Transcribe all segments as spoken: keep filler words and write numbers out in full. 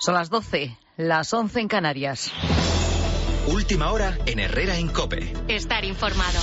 Son las doce, las once en Canarias. Última hora en Herrera en COPE. Estar informado.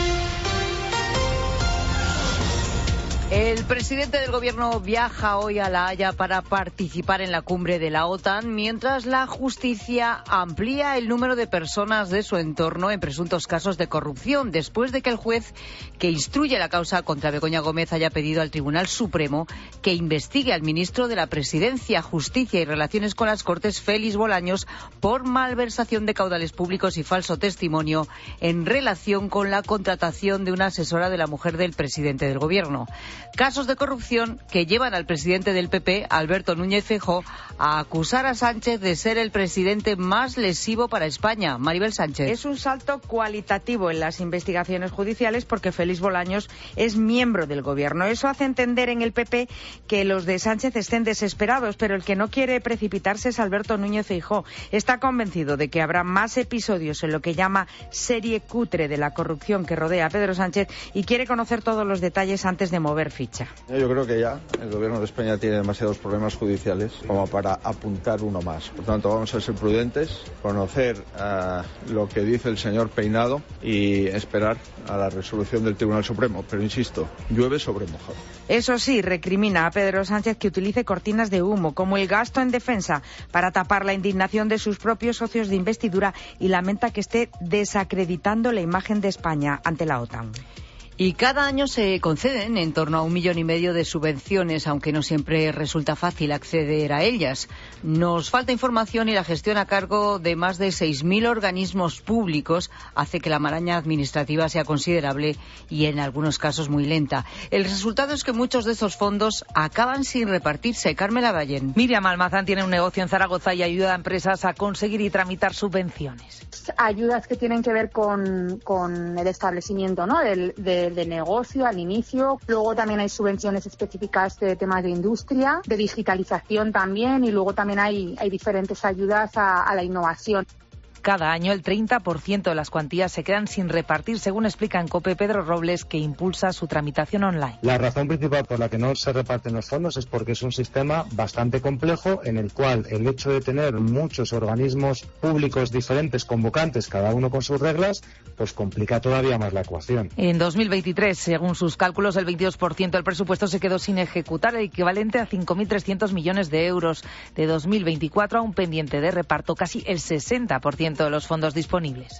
El presidente del gobierno viaja hoy a La Haya para participar en la cumbre de la OTAN, mientras la justicia amplía el número de personas de su entorno en presuntos casos de corrupción, después de que el juez que instruye la causa contra Begoña Gómez haya pedido al Tribunal Supremo que investigue al ministro de la Presidencia, Justicia y Relaciones con las Cortes, Félix Bolaños, por malversación de caudales públicos y falso testimonio en relación con la contratación de una asesora de la mujer del presidente del gobierno. Casos de corrupción que llevan al presidente del P P, Alberto Núñez Feijóo, a acusar a Sánchez de ser el presidente más lesivo para España. Maribel Sánchez. Es un salto cualitativo en las investigaciones judiciales porque Félix Bolaños es miembro del gobierno. Eso hace entender en el P P que los de Sánchez estén desesperados, pero el que no quiere precipitarse es Alberto Núñez Feijóo. Está convencido de que habrá más episodios en lo que llama serie cutre de la corrupción que rodea a Pedro Sánchez y quiere conocer todos los detalles antes de mover ficha. Yo creo que ya el gobierno de España tiene demasiados problemas judiciales como para apuntar uno más. Por tanto, vamos a ser prudentes, conocer uh, lo que dice el señor Peinado y esperar a la resolución del Tribunal Supremo. Pero insisto, llueve sobre mojado. Eso sí, recrimina a Pedro Sánchez que utilice cortinas de humo, como el gasto en defensa, para tapar la indignación de sus propios socios de investidura y lamenta que esté desacreditando la imagen de España ante la OTAN. Y cada año se conceden en torno a un millón y medio de subvenciones, aunque no siempre resulta fácil acceder a ellas. Nos falta información y la gestión a cargo de más de seis mil organismos públicos hace que la maraña administrativa sea considerable y en algunos casos muy lenta. El resultado es que muchos de esos fondos acaban sin repartirse. Carmela Ballén. Miriam Almazán tiene un negocio en Zaragoza y ayuda a empresas a conseguir y tramitar subvenciones. Ayudas que tienen que ver con, con el establecimiento, ¿no? del, de de negocio al inicio. Luego también hay subvenciones específicas de temas de industria, de digitalización también, y luego también hay, hay diferentes ayudas a, a la innovación. Cada año el treinta por ciento de las cuantías se quedan sin repartir, según explica en COPE Pedro Robles, que impulsa su tramitación online. La razón principal por la que no se reparten los fondos es porque es un sistema bastante complejo en el cual el hecho de tener muchos organismos públicos diferentes, convocantes, cada uno con sus reglas, pues complica todavía más la ecuación. En dos mil veintitrés, según sus cálculos, el veintidós por ciento del presupuesto se quedó sin ejecutar, el equivalente a cinco mil trescientos millones de euros. De dos mil veinticuatro a un pendiente de reparto casi el sesenta por ciento de los fondos disponibles.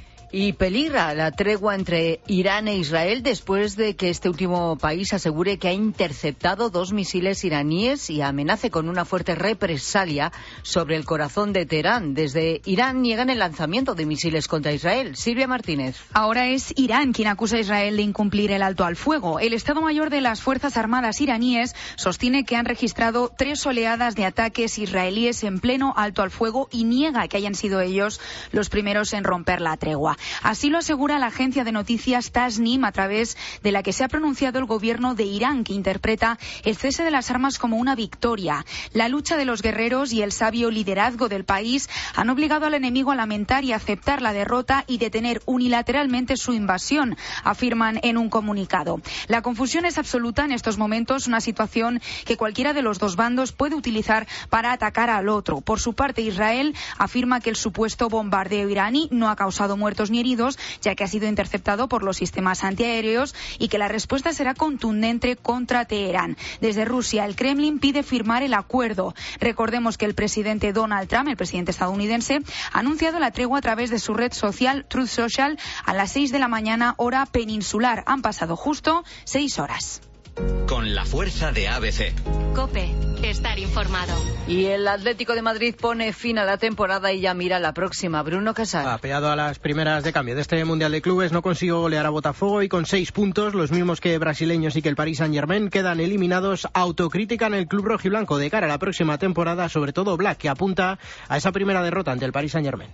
Y peligra la tregua entre Irán e Israel después de que este último país asegure que ha interceptado dos misiles iraníes y amenace con una fuerte represalia sobre el corazón de Teherán. Desde Irán niegan el lanzamiento de misiles contra Israel. Silvia Martínez. Ahora es Irán quien acusa a Israel de incumplir el alto al fuego. El Estado Mayor de las Fuerzas Armadas iraníes sostiene que han registrado tres oleadas de ataques israelíes en pleno alto al fuego y niega que hayan sido ellos los primeros en romper la tregua. Así lo asegura la agencia de noticias Tasnim, a través de la que se ha pronunciado el gobierno de Irán, que interpreta el cese de las armas como una victoria. La lucha de los guerreros y el sabio liderazgo del país han obligado al enemigo a lamentar y aceptar la derrota y detener unilateralmente su invasión, afirman en un comunicado. La confusión es absoluta en estos momentos, una situación que cualquiera de los dos bandos puede utilizar para atacar al otro. Por su parte, Israel afirma que el supuesto bombardeo iraní no ha causado muertos ni heridos, ya que ha sido interceptado por los sistemas antiaéreos, y que la respuesta será contundente contra Teherán. Desde Rusia, el Kremlin pide firmar el acuerdo. Recordemos que el presidente Donald Trump, el presidente estadounidense, ha anunciado la tregua a través de su red social Truth Social a las seis de la mañana, hora peninsular. Han pasado justo seis horas. Con la fuerza de A B C. COPE, estar informado. Y el Atlético de Madrid pone fin a la temporada y ya mira la próxima. Bruno Casal. Apeado a las primeras de cambio de este Mundial de Clubes, no consiguió golear a Botafogo y con seis puntos, los mismos que brasileños y que el Paris Saint-Germain, quedan eliminados. Autocrítica en el club rojiblanco de cara a la próxima temporada, sobre todo Black, que apunta a esa primera derrota ante el Paris Saint-Germain.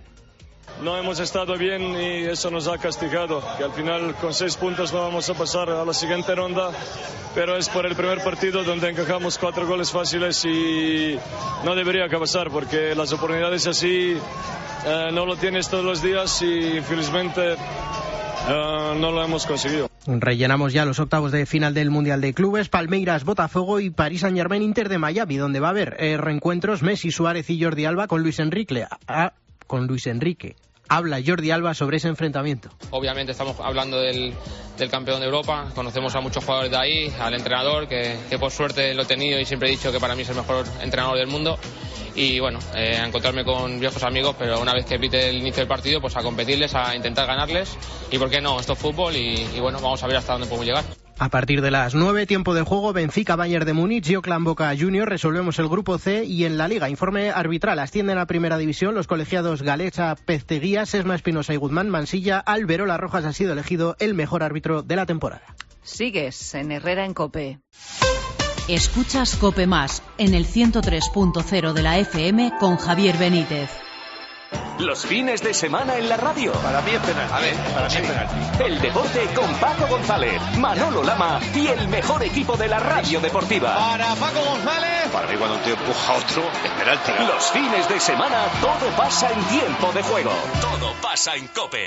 No hemos estado bien y eso nos ha castigado, que al final con seis puntos no vamos a pasar a la siguiente ronda, pero es por el primer partido donde encajamos cuatro goles fáciles y no debería pasar, porque las oportunidades así eh, no lo tienes todos los días y infelizmente uh, no lo hemos conseguido. Rellenamos ya los octavos de final del Mundial de Clubes, Palmeiras, Botafogo y Paris Saint-Germain, Inter de Miami, donde va a haber eh, reencuentros Messi, Suárez y Jordi Alba con Luis Enrique. Ah, con Luis Enrique. Habla Jordi Alba sobre ese enfrentamiento. Obviamente estamos hablando del, del campeón de Europa, conocemos a muchos jugadores de ahí, al entrenador, que, que por suerte lo he tenido y siempre he dicho que para mí es el mejor entrenador del mundo. Y bueno, eh, a encontrarme con viejos amigos, pero una vez que pite el inicio del partido, pues a competirles, a intentar ganarles. Y por qué no, esto es fútbol y, y bueno, vamos a ver hasta dónde podemos llegar. A partir de las nueve, tiempo de juego, Benfica, Bayern de Múnich y Oakland Boca Juniors. Resolvemos el grupo C y en la Liga, informe arbitral. Ascienden a Primera División los colegiados Galecha, Pezteguía, Sesma, Espinosa y Guzmán. Mansilla, Alberola Rojas ha sido elegido el mejor árbitro de la temporada. Sigues en Herrera en COPE. Escuchas COPE Más en el ciento tres punto cero de la F M con Javier Benítez. Los fines de semana en la radio. Para mí es penalti. A ver, para mí es penalti. El deporte con Paco González, Manolo Lama y el mejor equipo de la radio deportiva. Para Paco González. Para mí cuando un tío empuja a otro es penalti. Los fines de semana todo pasa en tiempo de juego. Todo pasa en COPE.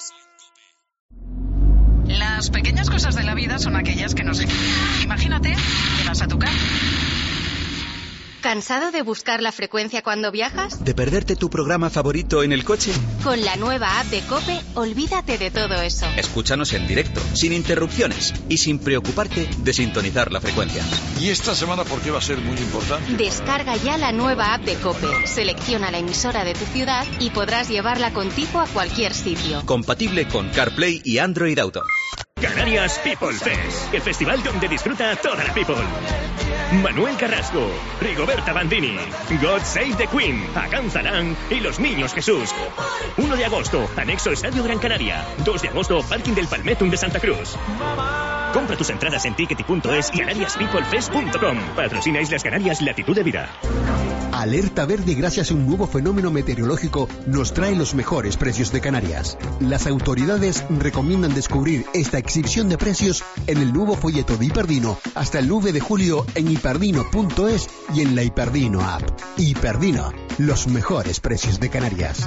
Las pequeñas cosas de la vida son aquellas que nos... Imagínate que vas a tu casa. ¿Cansado de buscar la frecuencia cuando viajas? ¿De perderte tu programa favorito en el coche? Con la nueva app de COPE, olvídate de todo eso. Escúchanos en directo, sin interrupciones y sin preocuparte de sintonizar la frecuencia. ¿Y esta semana por qué va a ser muy importante? Descarga ya la nueva app de COPE, selecciona la emisora de tu ciudad y podrás llevarla contigo a cualquier sitio. Compatible con CarPlay y Android Auto. Canarias People Fest, el festival donde disfruta toda la people. Manuel Carrasco, Rigoberta Bandini, God Save the Queen, Hakan Zalan y Los Niños Jesús. uno de agosto, anexo Estadio Gran Canaria. dos de agosto, Parking del Palmetum de Santa Cruz. Compra tus entradas en tickety punto es y canarias people fest punto com. Patrocina Islas Canarias, Latitud de Vida. Alerta verde gracias a un nuevo fenómeno meteorológico nos trae los mejores precios de Canarias. Las autoridades recomiendan descubrir esta exhibición de precios en el nuevo folleto de Hiperdino hasta el nueve de julio en hiperdino punto es y en la Hiperdino app. Hiperdino, los mejores precios de Canarias.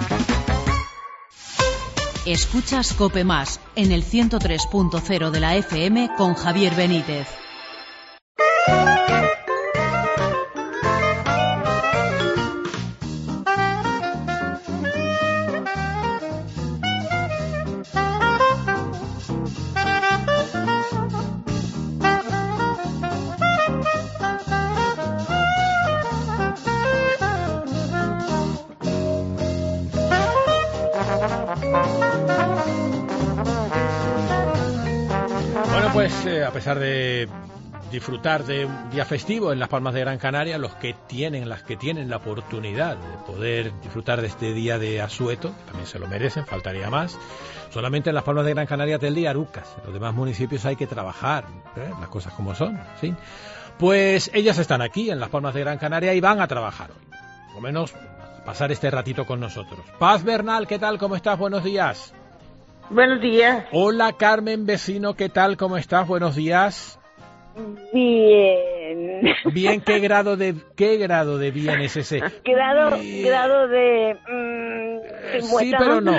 Escuchas COPE Más en el ciento tres punto cero de la F M con Javier Benítez. Pues eh, a pesar de disfrutar de un día festivo en Las Palmas de Gran Canaria, los que tienen, las que tienen la oportunidad de poder disfrutar de este día de asueto, también se lo merecen, faltaría más. Solamente en Las Palmas de Gran Canaria Telde y Arucas. En los demás municipios hay que trabajar, ¿eh? Las cosas como son, ¿sí? Pues ellas están aquí en Las Palmas de Gran Canaria y van a trabajar hoy, por lo menos pasar este ratito con nosotros. Paz Bernal, ¿qué tal? ¿Cómo estás? Buenos días. Buenos días. Hola Carmen Vecino, ¿qué tal? ¿Cómo estás? Buenos días. Bien. Bien, ¿qué grado de qué grado de bien es ese? Grado, bien. grado de... Mmm, de sí, muerta. pero no.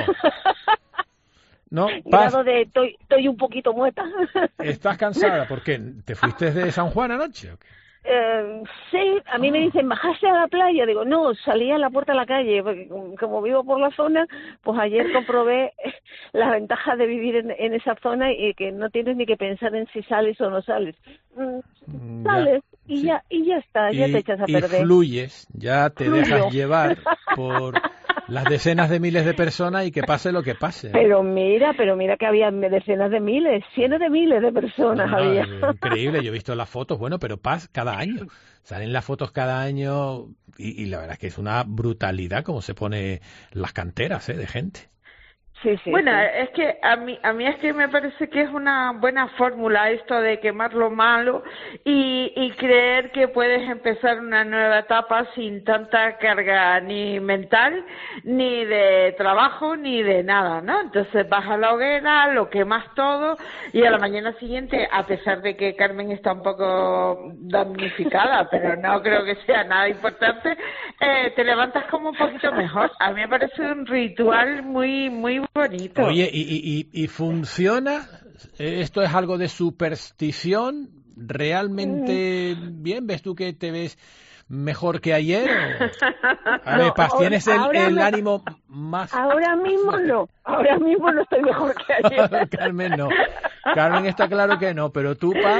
No, grado de estoy, estoy un poquito muerta. ¿Estás cansada? ¿Por qué? ¿Te fuiste de San Juan anoche o qué? Eh, sí, a mí me dicen, ¿bajaste a la playa? Digo, no, salí a la puerta de la calle, porque como vivo por la zona, pues ayer comprobé las ventajas de vivir en, en esa zona y que no tienes ni que pensar en si sales o no sales. Mm, sales ya, y, sí. ya, y ya está, ya y, te echas a y perder. Fluyes, ya te Fluyo. dejas llevar por las decenas de miles de personas y que pase lo que pase. Pero mira, pero mira que había decenas de miles, cientos de miles de personas no, no, había. Increíble, yo he visto las fotos, bueno, pero Paz, cada año, salen las fotos cada año y, y la verdad es que es una brutalidad como se pone las canteras, ¿eh? De gente. Sí, sí, bueno, sí. es que a mí, a mí es que me parece que es una buena fórmula esto de quemar lo malo y, y creer que puedes empezar una nueva etapa sin tanta carga ni mental, ni de trabajo, ni de nada, ¿no? Entonces vas a la hoguera, lo quemas todo y a la mañana siguiente, a pesar de que Carmen está un poco damnificada, pero no creo que sea nada importante, eh, te levantas como un poquito mejor. A mí me parece un ritual muy, muy bonito. Oye, ¿y, y, y, y funciona? ¿Esto es algo de superstición? ¿Realmente mm. bien? ¿Ves tú que te ves mejor que ayer? A ver, no, Paz, ¿tienes el, el me... ánimo más...? Ahora mismo no, ahora mismo no estoy mejor que ayer. Carmen no, Carmen está claro que no, pero tú, Paz...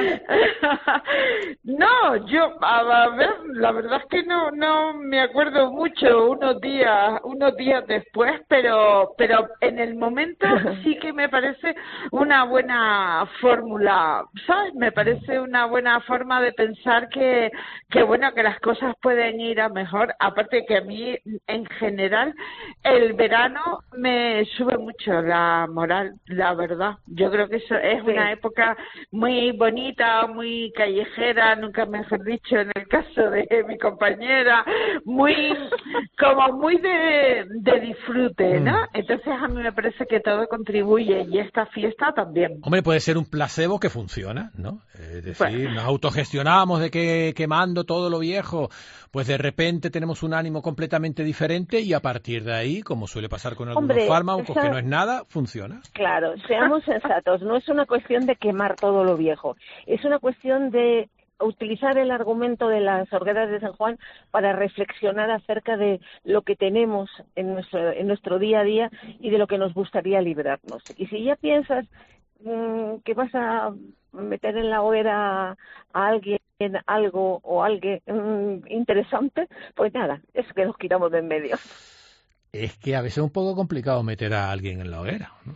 No, yo, a ver, la verdad es que no no me acuerdo mucho unos días unos días después, pero pero en el momento sí que me parece una buena fórmula, ¿sabes? Me parece una buena forma de pensar que, que bueno, que las cosas pueden ir a mejor, aparte que a mí, en general, el verano me sube mucho la moral, la verdad. Yo creo que eso es sí. una época muy bonita, muy callejera, nunca mejor dicho, en el caso de mi compañera, muy, como muy de, de disfrute, ¿no? Entonces a mí me parece que todo contribuye y esta fiesta también. Hombre, puede ser un placebo que funciona, ¿no? Es decir, bueno. nos autogestionamos de que quemando todo lo viejo, pues de repente tenemos un ánimo completamente diferente y a partir de ahí, como suele pasar con algunos Hombre, fármacos, esa... que no es nada, funciona. Claro, seamos sensatos, no es una cuestión de quemar todo lo viejo, es una cuestión de utilizar el argumento de las hogueras de San Juan para reflexionar acerca de lo que tenemos en nuestro, en nuestro día a día y de lo que nos gustaría librarnos. Y si ya piensas mmm, que vas a meter en la hoguera a alguien, algo o alguien mmm, interesante, pues nada, es que nos quitamos de en medio. Es que a veces es un poco complicado meter a alguien en la hoguera, ¿no?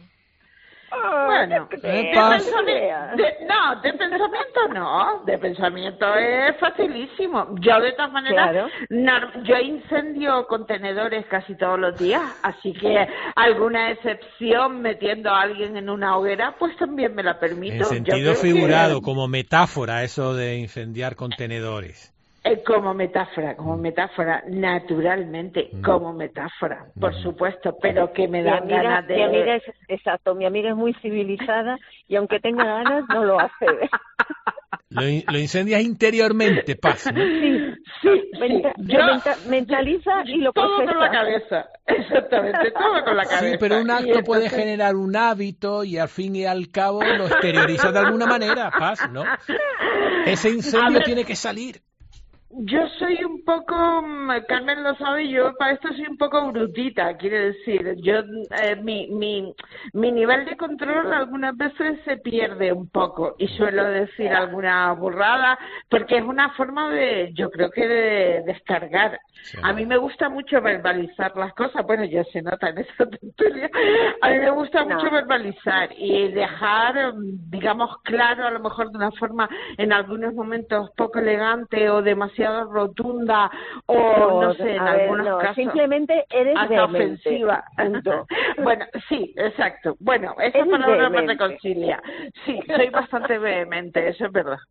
Bueno, de pensamiento, de, no, de pensamiento no, de pensamiento es facilísimo. Yo de todas maneras, claro. no, yo incendio contenedores casi todos los días, así que alguna excepción metiendo a alguien en una hoguera, pues también me la permito. En sentido figurado, que... como metáfora, eso de incendiar contenedores. Eh, como metáfora, como metáfora, naturalmente, mm. como metáfora, por mm. supuesto, pero que me dan amiga, ganas de... Mi amiga es, exacto, mi amiga es muy civilizada y aunque tenga ganas, no lo hace. Lo, in, lo incendias interiormente, Paz, ¿no? Sí, sí, Menta, sí. Yo, menta, mentaliza y lo todo procesa. Con la cabeza, exactamente, todo con la cabeza. Sí, pero un acto entonces... puede generar un hábito y al fin y al cabo lo exterioriza de alguna manera, Paz, ¿no? Ese incendio ver... tiene que salir. Yo soy un poco, Carmen lo sabe, yo para esto soy un poco brutita, quiere decir, yo eh, mi, mi, mi nivel de control algunas veces se pierde un poco y suelo decir alguna burrada porque es una forma de, yo creo que de descargar. Sí. A mí me gusta mucho verbalizar las cosas, bueno, ya se nota en esa tertulia, a mí me gusta no. mucho verbalizar y dejar, digamos, claro, a lo mejor de una forma en algunos momentos poco elegante o demasiado rotunda o no, no sé, en ver, algunos no, casos simplemente eres hasta ofensiva. Bueno, sí, exacto. Bueno, esa eres palabra vehemente. Me reconcilia. Sí, soy bastante vehemente, eso es verdad.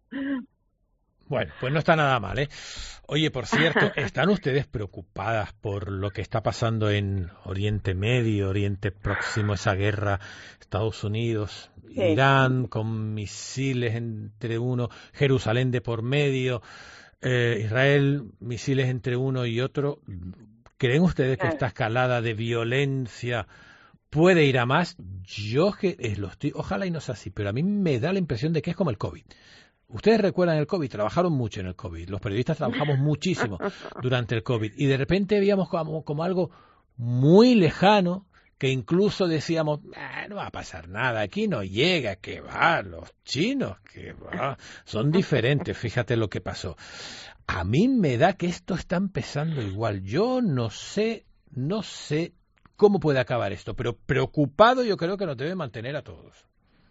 Bueno, pues no está nada mal, ¿eh? Oye, por cierto, ¿están ustedes preocupadas por lo que está pasando en Oriente Medio, Oriente Próximo, esa guerra, Estados Unidos, sí. Irán, con misiles entre uno, Jerusalén de por medio, eh, Israel, misiles entre uno y otro? ¿Creen ustedes que esta escalada de violencia puede ir a más? Yo que eh, lo estoy, ojalá y no sea así, pero a mí me da la impresión de que es como el COVID. Ustedes recuerdan el COVID, trabajaron mucho en el COVID, los periodistas trabajamos muchísimo durante el COVID y de repente veíamos como, como algo muy lejano que incluso decíamos, ah, no va a pasar nada, aquí no llega, que va, los chinos, que va, son diferentes, fíjate lo que pasó. A mí me da que esto está empezando igual, yo no sé, no sé cómo puede acabar esto, pero preocupado yo creo que nos debe mantener a todos.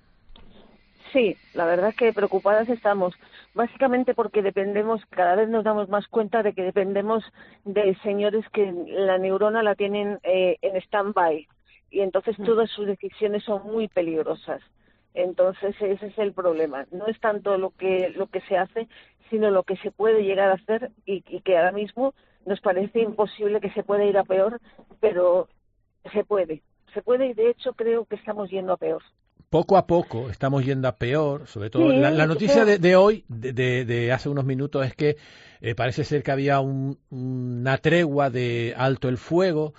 Sí, la verdad es que preocupadas estamos, básicamente porque dependemos, cada vez nos damos más cuenta de que dependemos de señores que la neurona la tienen eh, en stand-by y entonces todas sus decisiones son muy peligrosas. Entonces ese es el problema, no es tanto lo que lo que se hace, sino lo que se puede llegar a hacer y, y que ahora mismo nos parece imposible que se pueda ir a peor, pero se puede, se puede y de hecho creo que estamos yendo a peor. Poco a poco estamos yendo a peor, sobre todo. Sí, la, la noticia de, de hoy, de, de, de hace unos minutos, es que eh, parece ser que había un, una tregua de alto el fuego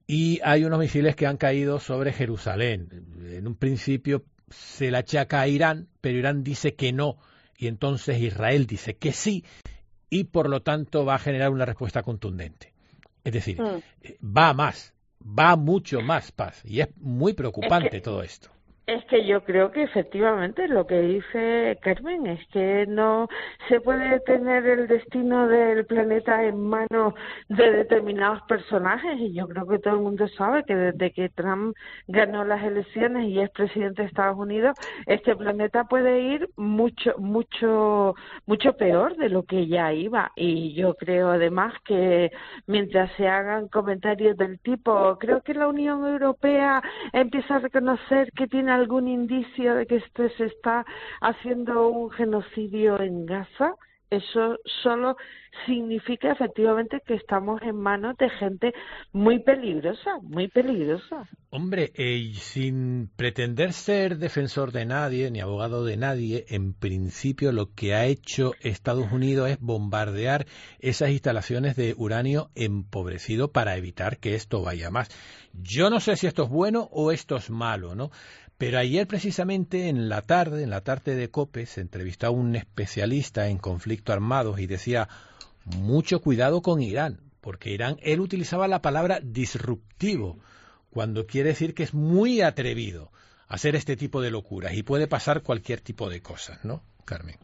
y hay unos misiles que han caído sobre Jerusalén. En un principio se le achaca a Irán, pero Irán dice que no, y entonces Israel dice que sí, y por lo tanto va a generar una respuesta contundente. Es decir, mm. va a más, va a mucho más, Paz, y es muy preocupante es que... todo esto. Es que yo creo que efectivamente lo que dice Carmen es que no se puede tener el destino del planeta en manos de determinados personajes, y yo creo que todo el mundo sabe que desde que Trump ganó las elecciones y es presidente de Estados Unidos, este planeta puede ir mucho, mucho, mucho peor de lo que ya iba. Y yo creo además que mientras se hagan comentarios del tipo, creo que la Unión Europea empieza a reconocer que tiene algún indicio de que este se está haciendo un genocidio en Gaza, eso solo significa efectivamente que estamos en manos de gente muy peligrosa, muy peligrosa. Hombre, eh, sin pretender ser defensor de nadie ni abogado de nadie, en principio lo que ha hecho Estados Unidos es bombardear esas instalaciones de uranio empobrecido para evitar que esto vaya más. Yo no sé si esto es bueno o esto es malo, ¿no? Pero ayer precisamente en la tarde, en la tarde de COPE, se entrevistó a un especialista en conflictos armados y decía, mucho cuidado con Irán, porque Irán, él utilizaba la palabra disruptivo, cuando quiere decir que es muy atrevido a hacer este tipo de locuras y puede pasar cualquier tipo de cosas, ¿no, Carmen?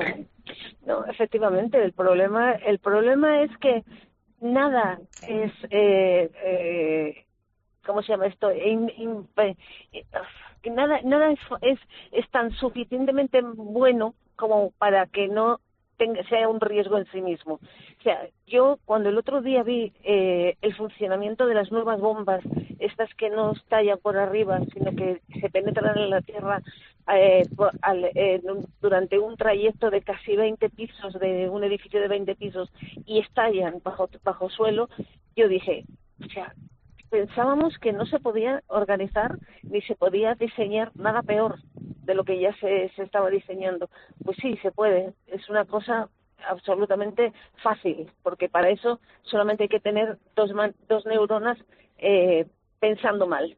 No, efectivamente, el problema, el problema es que nada es... Eh, eh, ¿Cómo se llama esto? In, in, in, que nada nada es, es es tan suficientemente bueno como para que no tenga, sea un riesgo en sí mismo. O sea, yo cuando el otro día vi eh, el funcionamiento de las nuevas bombas, estas que no estallan por arriba, sino que se penetran en la tierra eh, por, al, eh, durante un trayecto de casi veinte pisos, de un edificio de veinte pisos, y estallan bajo, bajo suelo, yo dije, o sea, pensábamos que no se podía organizar ni se podía diseñar nada peor de lo que ya se, se estaba diseñando. Pues sí, se puede. Es una cosa absolutamente fácil, porque para eso solamente hay que tener dos, man, dos neuronas eh, pensando mal.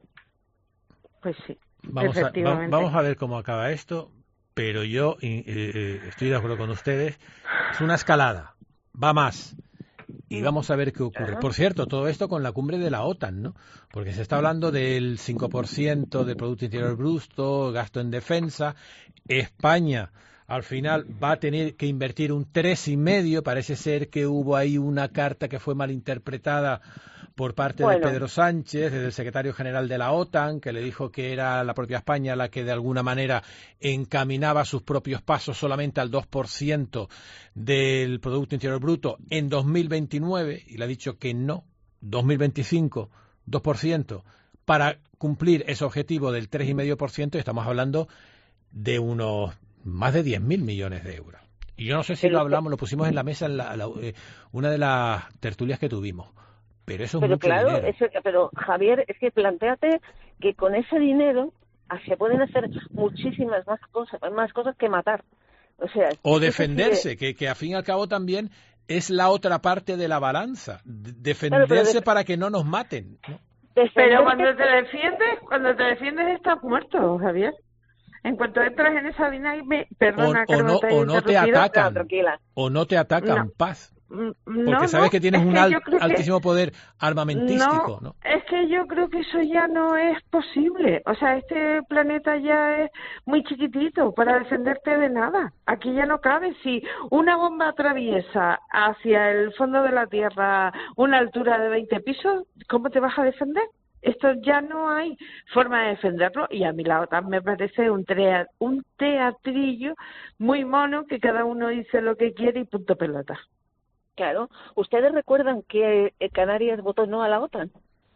Pues sí, vamos a, va, vamos a ver cómo acaba esto, pero yo eh, eh, estoy de acuerdo con ustedes. Es una escalada, va más. Y vamos a ver qué ocurre. Por cierto, todo esto con la cumbre de la OTAN, ¿no? Porque se está hablando del cinco por ciento del Producto Interior Bruto, gasto en defensa. España, al final, va a tener que invertir un tres y medio. Parece ser que hubo ahí una carta que fue malinterpretada por parte bueno. de Pedro Sánchez, del secretario general de la OTAN, que le dijo que era la propia España la que de alguna manera encaminaba sus propios pasos solamente al dos por ciento del Producto Interior Bruto en dos mil veintinueve, y le ha dicho que no, dos mil veinticinco, dos por ciento, para cumplir ese objetivo del tres coma cinco por ciento, estamos hablando de unos más de diez mil millones de euros. Y yo no sé si pero, lo hablamos, lo pusimos en la mesa en la, la, eh, una de las tertulias que tuvimos. Pero eso es pero mucho claro, dinero. Eso, pero Javier, es que plantéate que con ese dinero se pueden hacer muchísimas más cosas, más cosas que matar. O sea, o defenderse, de... que, que a fin y al cabo también es la otra parte de la balanza, defenderse claro, de... para que no nos maten, ¿no? Pero cuando te defiendes, cuando te defiendes estás muerto, Javier. En cuanto entras en esa dinámica, perdona, o, o no, te o no te atacan, no, o no te atacan, no. Paz. Porque no, sabes no, que tienes un que al, altísimo que, poder armamentístico, no, ¿no? Es que yo creo que eso ya no es posible. O sea, este planeta ya es muy chiquitito para defenderte de nada. Aquí ya no cabe. Si una bomba atraviesa hacia el fondo de la Tierra una altura de veinte pisos, ¿cómo te vas a defender? Esto ya no hay forma de defenderlo, y a mí la OTAN me parece un, trea, un teatrillo muy mono, que cada uno dice lo que quiere y punto pelota. Claro. ¿Ustedes recuerdan que Canarias votó no a la OTAN?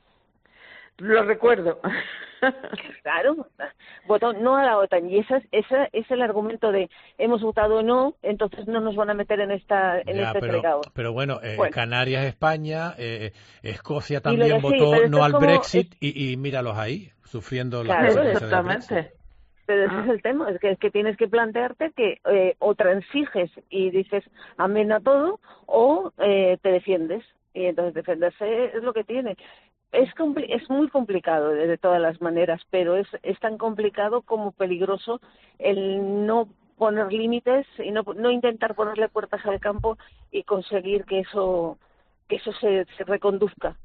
Lo recuerdo. Claro, votó no a la OTAN, y esa, esa es el argumento de hemos votado no, entonces no nos van a meter en esta en ya, este pero, fregado. Pero bueno, eh, bueno, Canarias, España, eh, Escocia también sí, votó no al como, Brexit es... y, y míralos ahí, sufriendo claro, las consecuencias exactamente. del Brexit. Pero ese ah. es el tema, es que, es que tienes que plantearte que eh, o transiges y dices amén a todo, o eh, te defiendes, y entonces defenderse es lo que tiene. es, compli es muy complicado de, de todas las maneras, pero es, es tan complicado como peligroso el no poner límites y no, no intentar ponerle puertas al campo y conseguir que eso, que eso se, se reconduzca.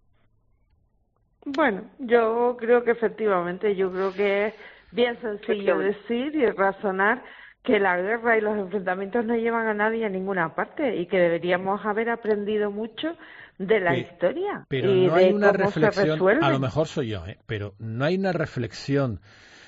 Bueno, yo creo que efectivamente, yo creo que es bien sencillo decir y razonar que la guerra y los enfrentamientos no llevan a nadie a ninguna parte y que deberíamos haber aprendido mucho de la Pe historia pero y no hay de una cómo se reflexión, resuelven. a lo mejor soy yo, ¿eh? Pero no hay una reflexión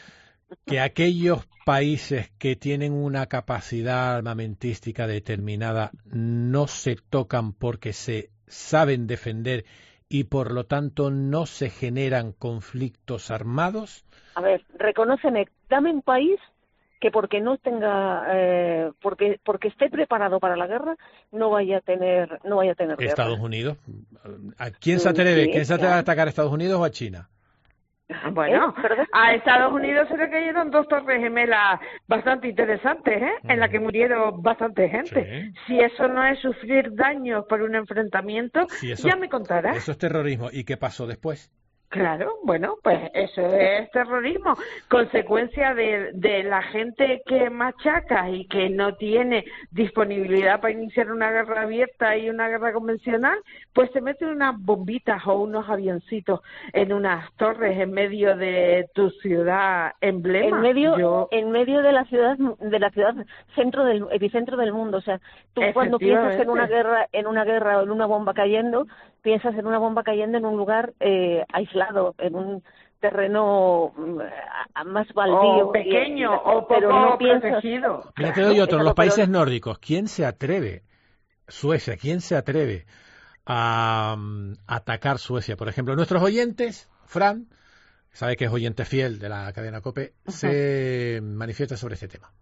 que aquellos países que tienen una capacidad armamentística determinada no se tocan porque se saben defender y por lo tanto no se generan conflictos armados. A ver, reconóceme, dame un país que porque no tenga, eh, porque porque esté preparado para la guerra, no vaya a tener, no vaya a tener Estados guerra. Unidos. ¿A quién se atreve? Sí, ¿Quién se atreve claro. a atacar a Estados Unidos o a China? Bueno, ¿Eh? a Estados Unidos se le cayeron dos torres gemelas bastante interesantes, ¿eh? Mm. En las que murieron bastante gente. Sí. Si eso no es sufrir daños por un enfrentamiento, sí, eso, ya me contarás. Eso es terrorismo. ¿Y qué pasó después? Claro, bueno, pues eso es terrorismo, consecuencia de, de la gente que machaca y que no tiene disponibilidad para iniciar una guerra abierta y una guerra convencional, pues se meten unas bombitas o unos avioncitos en unas torres en medio de tu ciudad emblema. En medio, Yo... en medio de la ciudad, de la ciudad centro del epicentro del mundo. O sea, tú cuando piensas en una guerra, en una guerra o en una bomba cayendo, piensas en una bomba cayendo en un lugar eh, aislado, en un terreno uh, más baldío. O pequeño, y, o poco no protegido. Mira, te doy otro, los países nórdicos. ¿Quién se atreve? Suecia, ¿quién se atreve a um, atacar Suecia? Por ejemplo, nuestros oyentes, Fran, sabe que es oyente fiel de la cadena COPE, uh-huh. se manifiesta sobre este tema.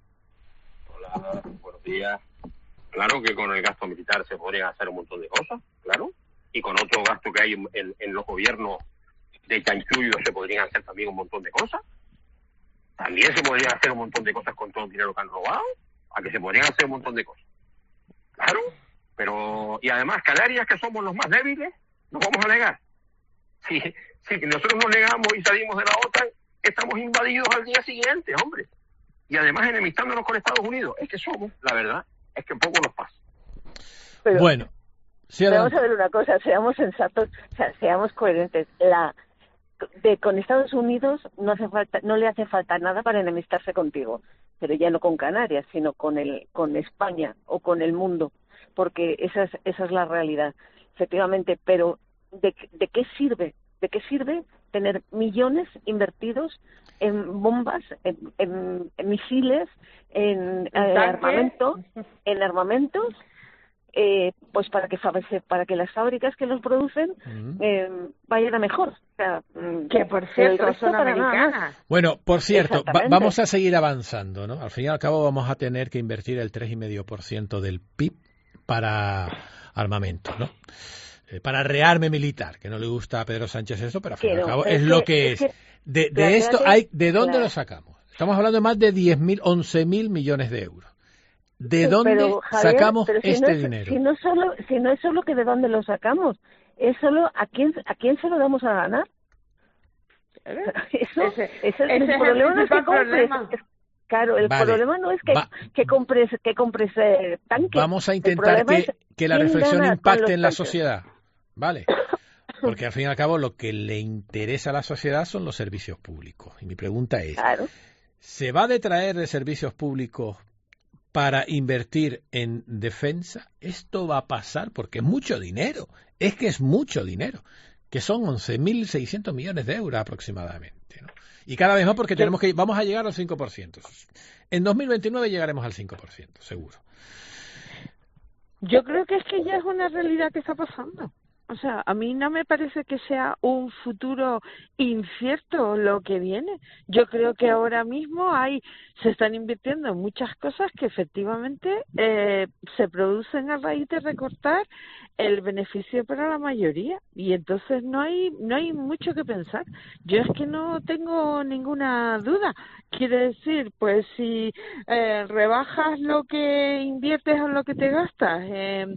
Hola, buenos días. Claro que con el gasto militar se podrían hacer un montón de cosas, claro. Y con otro gasto que hay en, en, en los gobiernos de chanchullo se podrían hacer también un montón de cosas. También se podrían hacer un montón de cosas con todo el dinero que han robado, a que se podrían hacer un montón de cosas. Claro, pero... Y además, Canarias, que somos los más débiles, nos vamos a negar. Si, si nosotros nos negamos y salimos de la OTAN, estamos invadidos al día siguiente, hombre. Y además enemistándonos con Estados Unidos. Es que somos, la verdad, es que poco nos pasa. Pero... Bueno. Sí, vamos a ver una cosa, seamos sensatos, o sea, seamos coherentes. La de, con Estados Unidos no hace falta, no le hace falta nada para enemistarse contigo, pero ya no con Canarias, sino con el, con España o con el mundo, porque esa es, esa es la realidad, efectivamente. Pero ¿de, de qué sirve? ¿De qué sirve tener millones invertidos en bombas, en, en, en misiles, en eh, armamento, en armamentos? Eh, pues para que para que las fábricas que los producen eh, vayan a mejor. O sea, que por cierto son americanas. Bueno, por cierto, va, vamos a seguir avanzando, ¿no? Al fin y al cabo vamos a tener que invertir el tres coma cinco por ciento del P I B para armamento, ¿no? Eh, para rearme militar, que no le gusta a Pedro Sánchez eso, pero al fin y al cabo es, es lo que es. es. De, de esto hay, ¿de dónde claro. lo sacamos? Estamos hablando de más de diez mil, once mil millones de euros. ¿De dónde pero, Javier, sacamos pero si este no es, dinero? Si no, solo, si no es solo que de dónde lo sacamos, es solo a quién a quién se lo damos a ganar. Eso, ese, ese, ese el problema no es que compres. Es, claro, el vale. problema no es que, que compres que compres eh, tanques. Vamos a intentar que, que la reflexión impacte en la sociedad, ¿vale? Porque al fin y al cabo lo que le interesa a la sociedad son los servicios públicos. Y mi pregunta es, claro. ¿se va a detraer de servicios públicos para invertir en defensa? Esto va a pasar porque es mucho dinero, es que es mucho dinero, que son once mil seiscientos millones de euros aproximadamente, ¿no? Y cada vez más porque tenemos que vamos a llegar al cinco por ciento. En dos mil veintinueve llegaremos al cinco por ciento, seguro. Yo creo que es que ya es una realidad que está pasando. O sea, a mí no me parece que sea un futuro incierto lo que viene. Yo creo que ahora mismo hay, se están invirtiendo en muchas cosas que efectivamente eh, se producen a raíz de recortar el beneficio para la mayoría. Y entonces no hay, no hay mucho que pensar. Yo es que no tengo ninguna duda. Quiere decir, pues si eh, rebajas lo que inviertes o lo que te gastas en,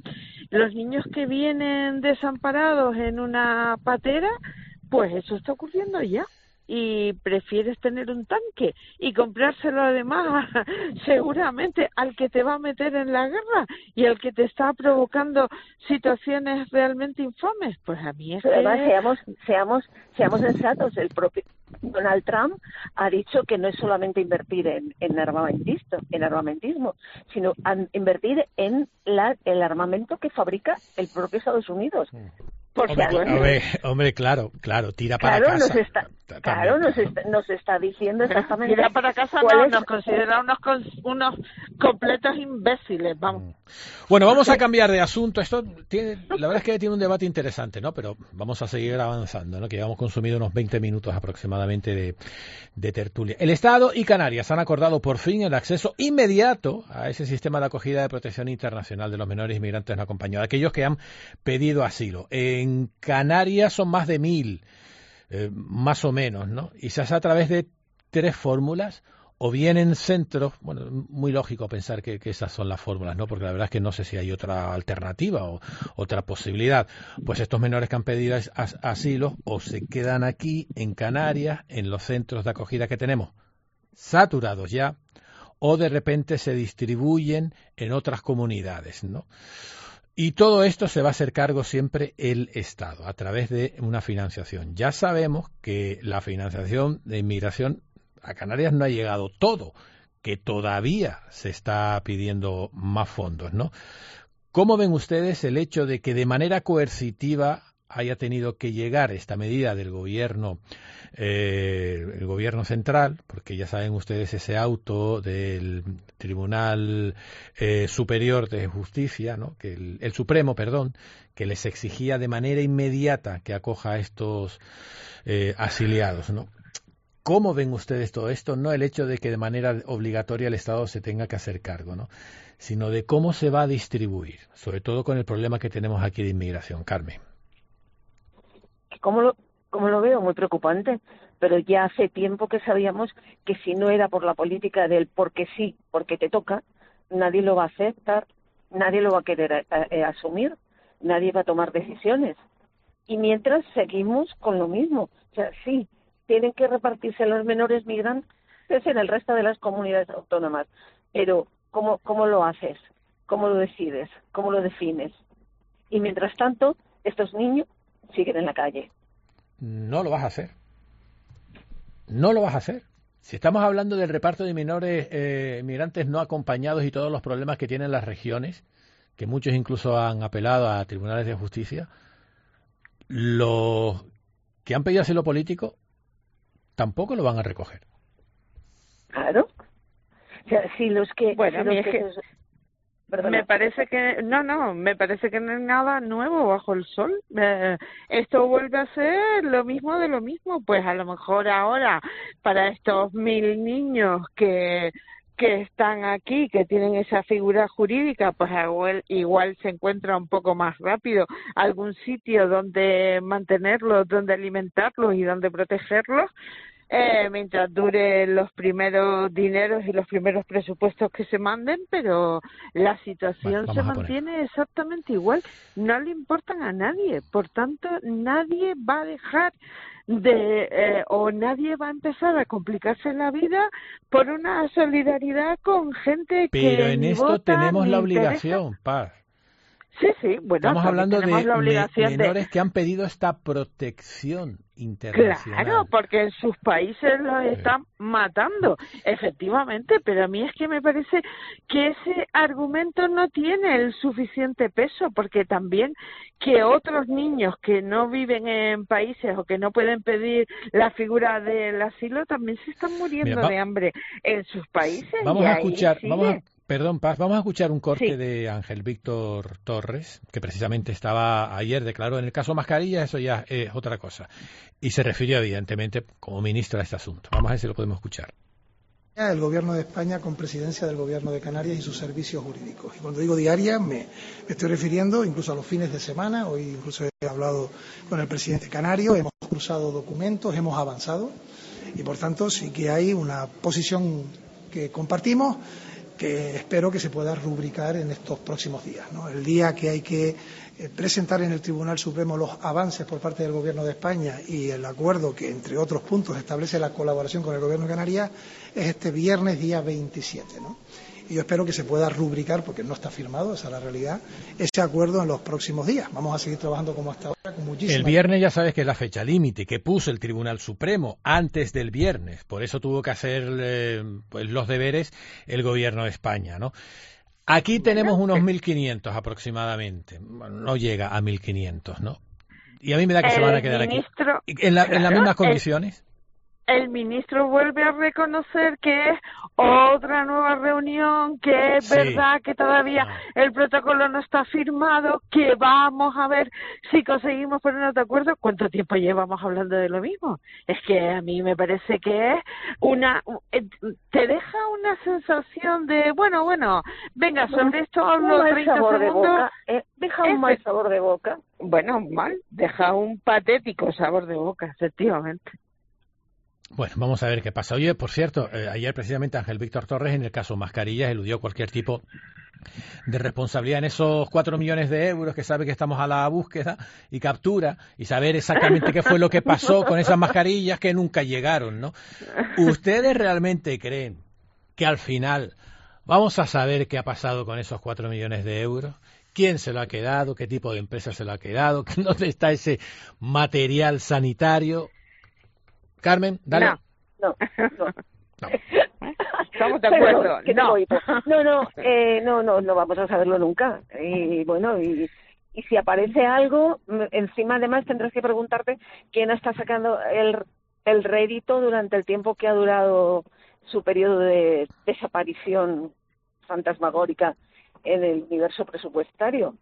los niños que vienen desamparados en una patera, pues eso está ocurriendo ya. Y prefieres tener un tanque y comprárselo además seguramente al que te va a meter en la guerra y al que te está provocando situaciones realmente infames. Pues a mí es Pero que... además, seamos, seamos, seamos sensatos. El propio Donald Trump ha dicho que no es solamente invertir en, en, armamentismo, en armamentismo, sino an, invertir en la, el armamento que fabrica el propio Estados Unidos. Porque hombre, hombre, hombre, claro, claro, tira para claro, casa. Nos está, claro, nos está, nos está diciendo exactamente. Tira para casa, no, nos considera unos, unos completos imbéciles, vamos. Bueno, vamos a cambiar de asunto. Esto tiene, la verdad es que tiene un debate interesante, ¿no? Pero vamos a seguir avanzando, ¿no? Que ya hemos consumido unos veinte minutos aproximadamente de, de tertulia. El Estado y Canarias han acordado por fin el acceso inmediato a ese sistema de acogida de protección internacional de los menores inmigrantes no acompañados, aquellos que han pedido asilo. En Canarias son más de mil, eh, más o menos, ¿no? Y se hace a través de tres fórmulas, o bien en centros, bueno, muy lógico pensar que, que esas son las fórmulas, ¿no? Porque la verdad es que no sé si hay otra alternativa o otra posibilidad. Pues estos menores que han pedido as, as, asilo o se quedan aquí en Canarias, en los centros de acogida que tenemos, saturados ya, o de repente se distribuyen en otras comunidades, ¿no? Y todo esto se va a hacer cargo siempre el Estado, a través de una financiación. Ya sabemos que la financiación de inmigración a Canarias no ha llegado todo, que todavía se está pidiendo más fondos, ¿no? ¿Cómo ven ustedes el hecho de que de manera coercitiva haya tenido que llegar esta medida del gobierno, eh, el gobierno central, porque ya saben ustedes ese auto del Tribunal eh, Superior de Justicia, ¿no? que el, el Supremo, perdón, que les exigía de manera inmediata que acoja a estos eh, asiliados, ¿no? ¿Cómo ven ustedes todo esto? No el hecho de que de manera obligatoria el Estado se tenga que hacer cargo, ¿no? Sino de cómo se va a distribuir, sobre todo con el problema que tenemos aquí de inmigración. Carmen. ¿Cómo lo, cómo lo veo? Muy preocupante, pero ya hace tiempo que sabíamos que si no era por la política del porque sí, porque te toca, nadie lo va a aceptar, nadie lo va a querer a, a, a asumir, nadie va a tomar decisiones. Y mientras seguimos con lo mismo. O sea, sí, tienen que repartirse los menores migrantes en el resto de las comunidades autónomas, pero ¿cómo, cómo lo haces? ¿Cómo lo decides? ¿Cómo lo defines? Y mientras tanto, estos niños siguen en la calle. No lo vas a hacer. No lo vas a hacer. Si estamos hablando del reparto de menores eh, migrantes no acompañados y todos los problemas que tienen las regiones, que muchos incluso han apelado a tribunales de justicia, los que han pedido asilo político tampoco lo van a recoger. Claro. O sea, si los que... Bueno, si a mí los es que que... se... Perdona. Me parece que no, no, me parece que no es nada nuevo bajo el sol. Eh, esto vuelve a ser lo mismo de lo mismo. Pues a lo mejor ahora para estos mil niños que que están aquí, que tienen esa figura jurídica, pues igual, igual se encuentra un poco más rápido algún sitio donde mantenerlos, donde alimentarlos y donde protegerlos. Eh, mientras dure los primeros dineros y los primeros presupuestos que se manden, pero la situación bueno, se mantiene exactamente igual. No le importan a nadie, por tanto nadie va a dejar de eh, o nadie va a empezar a complicarse la vida por una solidaridad con gente pero que pero en esto vota, tenemos la obligación, interesa. Paz. Sí, sí, bueno, estamos hablando de la obligación me, menores de... que han pedido esta protección internacional. Claro, porque en sus países los están matando, efectivamente, pero a mí es que me parece que ese argumento no tiene el suficiente peso, porque también que otros niños que no viven en países o que no pueden pedir la figura del asilo también se están muriendo Mira, va... de hambre en sus países. Vamos y a ahí escuchar, sigue. vamos a... Perdón, Paz, vamos a escuchar un corte Sí. de Ángel Víctor Torres, que precisamente estaba ayer, declaró en el caso Mascarilla, eso ya es otra cosa. Y se refirió, evidentemente, como ministro a este asunto. Vamos a ver si lo podemos escuchar. El Gobierno de España con presidencia del Gobierno de Canarias y sus servicios jurídicos. Y cuando digo diaria, me, me estoy refiriendo incluso a los fines de semana. Hoy incluso he hablado con el presidente canario, hemos cruzado documentos, hemos avanzado. Y por tanto, sí que hay una posición que compartimos, que espero que se pueda rubricar en estos próximos días, ¿no? El día que hay que eh, presentar en el Tribunal Supremo los avances por parte del Gobierno de España y el acuerdo que, entre otros puntos, establece la colaboración con el Gobierno de Canarias es este viernes día veintisiete, ¿no? Y yo espero que se pueda rubricar, porque no está firmado, esa es la realidad, ese acuerdo en los próximos días. Vamos a seguir trabajando como hasta ahora, con muchísimas... El viernes ya sabes que es la fecha límite que puso el Tribunal Supremo antes del viernes. Por eso tuvo que hacer eh, pues, los deberes el Gobierno de España, ¿no? Aquí tenemos unos mil quinientos aproximadamente. No llega a mil quinientos, ¿no? Y a mí me da que el se van a quedar ministro, aquí. ¿En, la, en las mismas condiciones? El, el ministro vuelve a reconocer que es otra nueva reunión, que es Sí. verdad que todavía el protocolo no está firmado, que vamos a ver si conseguimos ponernos de acuerdo. ¿Cuánto tiempo llevamos hablando de lo mismo? Es que a mí me parece que es una... te deja una sensación de, bueno, bueno, venga, sobre esto hablo un mal treinta sabor de segundos. boca, eh, deja un mal sabor de boca. Bueno, mal, deja un patético sabor de boca, efectivamente. Bueno, vamos a ver qué pasa. Oye, por cierto, eh, ayer precisamente Ángel Víctor Torres, en el caso Mascarillas, eludió cualquier tipo de responsabilidad en esos cuatro millones de euros que sabe que estamos a la búsqueda y captura y saber exactamente qué fue lo que pasó con esas mascarillas que nunca llegaron, ¿no? ¿Ustedes realmente creen que al final vamos a saber qué ha pasado con esos cuatro millones de euros? ¿Quién se lo ha quedado? ¿Qué tipo de empresa se lo ha quedado? ¿Dónde está ese material sanitario? Carmen, dale. No, no, no. No. Estamos de acuerdo. Pero, No. no, no, eh, no, no, no vamos a saberlo nunca. Y bueno, y, y si aparece algo, m- encima además tendrás que preguntarte quién está sacando el, el rédito durante el tiempo que ha durado su periodo de desaparición fantasmagórica en el universo presupuestario.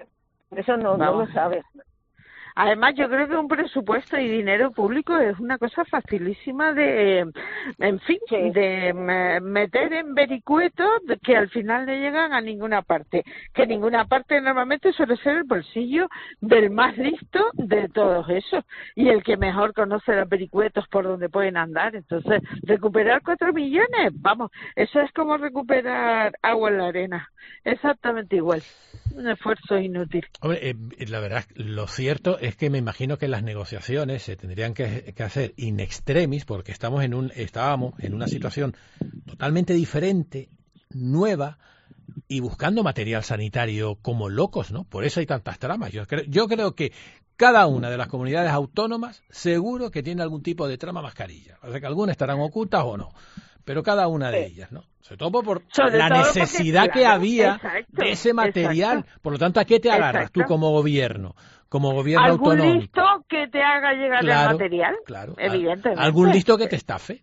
Eso no, no Vamos. lo sabes. Además, yo creo que un presupuesto y dinero público es una cosa facilísima de, en fin, de me- meter en vericuetos de que al final no llegan a ninguna parte. Que ninguna parte normalmente suele ser el bolsillo del más listo de todos esos y el que mejor conoce los vericuetos por donde pueden andar. Entonces, recuperar cuatro millones, vamos, eso es como recuperar agua en la arena. Exactamente igual. Un esfuerzo inútil. Hombre, eh, la verdad, lo cierto es que me imagino que las negociaciones se tendrían que, que hacer in extremis, porque estamos en un, estábamos en una situación totalmente diferente, nueva, y buscando material sanitario como locos, ¿no? Por eso hay tantas tramas. Yo creo, yo creo que cada una de las comunidades autónomas seguro que tiene algún tipo de trama mascarilla. O sea, que algunas estarán ocultas o no, pero cada una de ellas, ¿no? Sobre todo por Sobre la todo porque, necesidad que claro, había exacto, de ese material. exacto. Por lo tanto, ¿a qué te agarras Exacto. tú como gobierno? Como gobierno ¿Algún autonómico. listo que te haga llegar Claro, el material? claro. Evidentemente. ¿Algún listo que te estafe?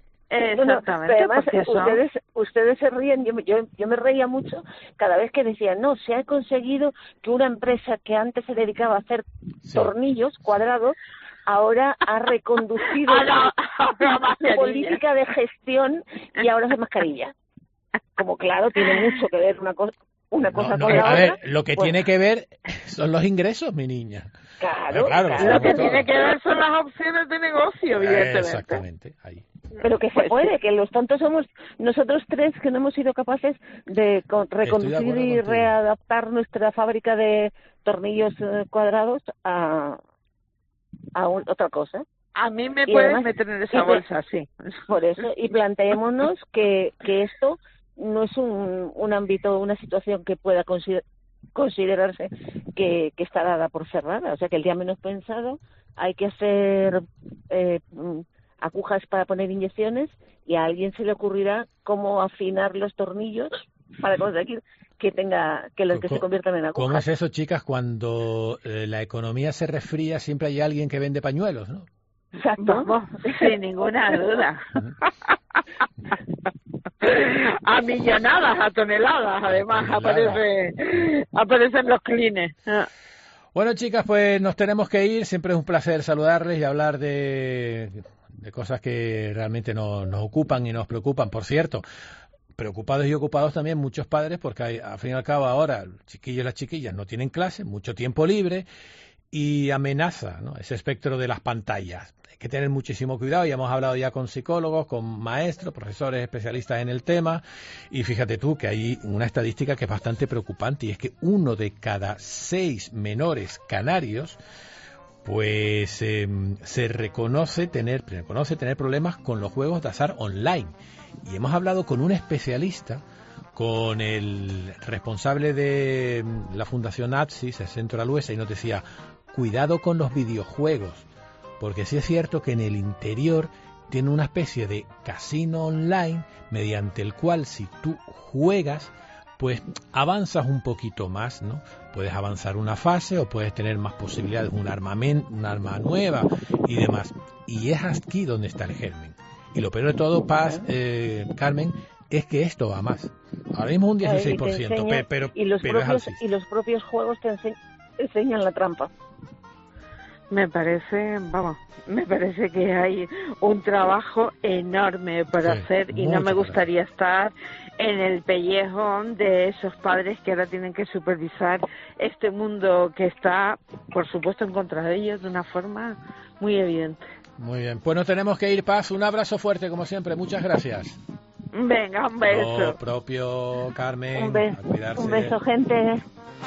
Bueno, Exactamente. pero además porque eso- ustedes ustedes se ríen, yo, me- yo, yo me reía mucho cada vez que decían, no, se ha conseguido que una empresa que antes se dedicaba a hacer tornillos cuadrados, ahora ha reconducido A la- a la su mascarilla. política de gestión y ahora hace mascarilla. Como claro, tiene mucho que ver una cosa una cosa No, con la a otra. ver, lo que pues, tiene que ver son los ingresos, mi niña. Claro, claro, claro. lo Lo que todo. tiene que ver son las opciones de negocio, evidentemente. Exactamente, ahí. Pero que se Pues puede, que los tontos somos nosotros tres que no hemos sido capaces de con- reconducir acuerdo y contigo. readaptar nuestra fábrica de tornillos eh, cuadrados a, a un- otra cosa. A mí me Y puedes además- meter en y esa pe- bolsa, sí. Por eso, y planteémonos que, que esto no es un, un ámbito, una situación que pueda consider- considerarse que, que está dada por cerrada. O sea, que el día menos pensado hay que hacer eh, mm, agujas para poner inyecciones y a alguien se le ocurrirá cómo afinar los tornillos para conseguir que tenga que los que se conviertan en ¿Cómo agujas. es eso, chicas? Cuando eh, la economía se resfría, siempre hay alguien que vende pañuelos, ¿no? Exacto. Vamos, sin ninguna duda. A millonadas, a toneladas, además, aparece, aparecen los clines. Bueno, chicas, pues nos tenemos que ir. Siempre es un placer saludarles y hablar de, de cosas que realmente nos, nos ocupan y nos preocupan. Por cierto, preocupados y ocupados también muchos padres, porque hay, al fin y al cabo ahora los chiquillos y las chiquillas no tienen clase, mucho tiempo libre, y amenaza, ¿no?, ese espectro de las pantallas. Hay que tener muchísimo cuidado, y hemos hablado ya con psicólogos, con maestros, profesores especialistas en el tema, y fíjate tú que hay una estadística que es bastante preocupante, y es que uno de cada seis menores canarios pues eh, se reconoce tener, reconoce tener problemas con los juegos de azar online. Y hemos hablado con un especialista, con el responsable de la Fundación ATSIS, el Centro Aluesa, y nos decía, cuidado con los videojuegos, porque sí es cierto que en el interior tiene una especie de casino online mediante el cual, si tú juegas, pues avanzas un poquito más, ¿no? Puedes avanzar una fase o puedes tener más posibilidades, un armamento, un arma nueva y demás. Y es aquí donde está el germen. Y lo peor de todo, Paz, eh, Carmen, es que esto va más. Ahora mismo un dieciséis por ciento, y enseña, pero, y los pero propios, es así. Y los propios juegos te ense enseñan la trampa. Me parece, vamos, me parece que hay un trabajo enorme para sí, hacer y no me gustaría estar en el pellejo de esos padres que ahora tienen que supervisar este mundo que está, por supuesto, en contra de ellos de una forma muy evidente. Muy bien, pues nos tenemos que ir, Paz. Un abrazo fuerte, como siempre. Muchas gracias. Venga, un beso. Lo propio, Carmen. Un beso, a cuidarse. un beso, gente.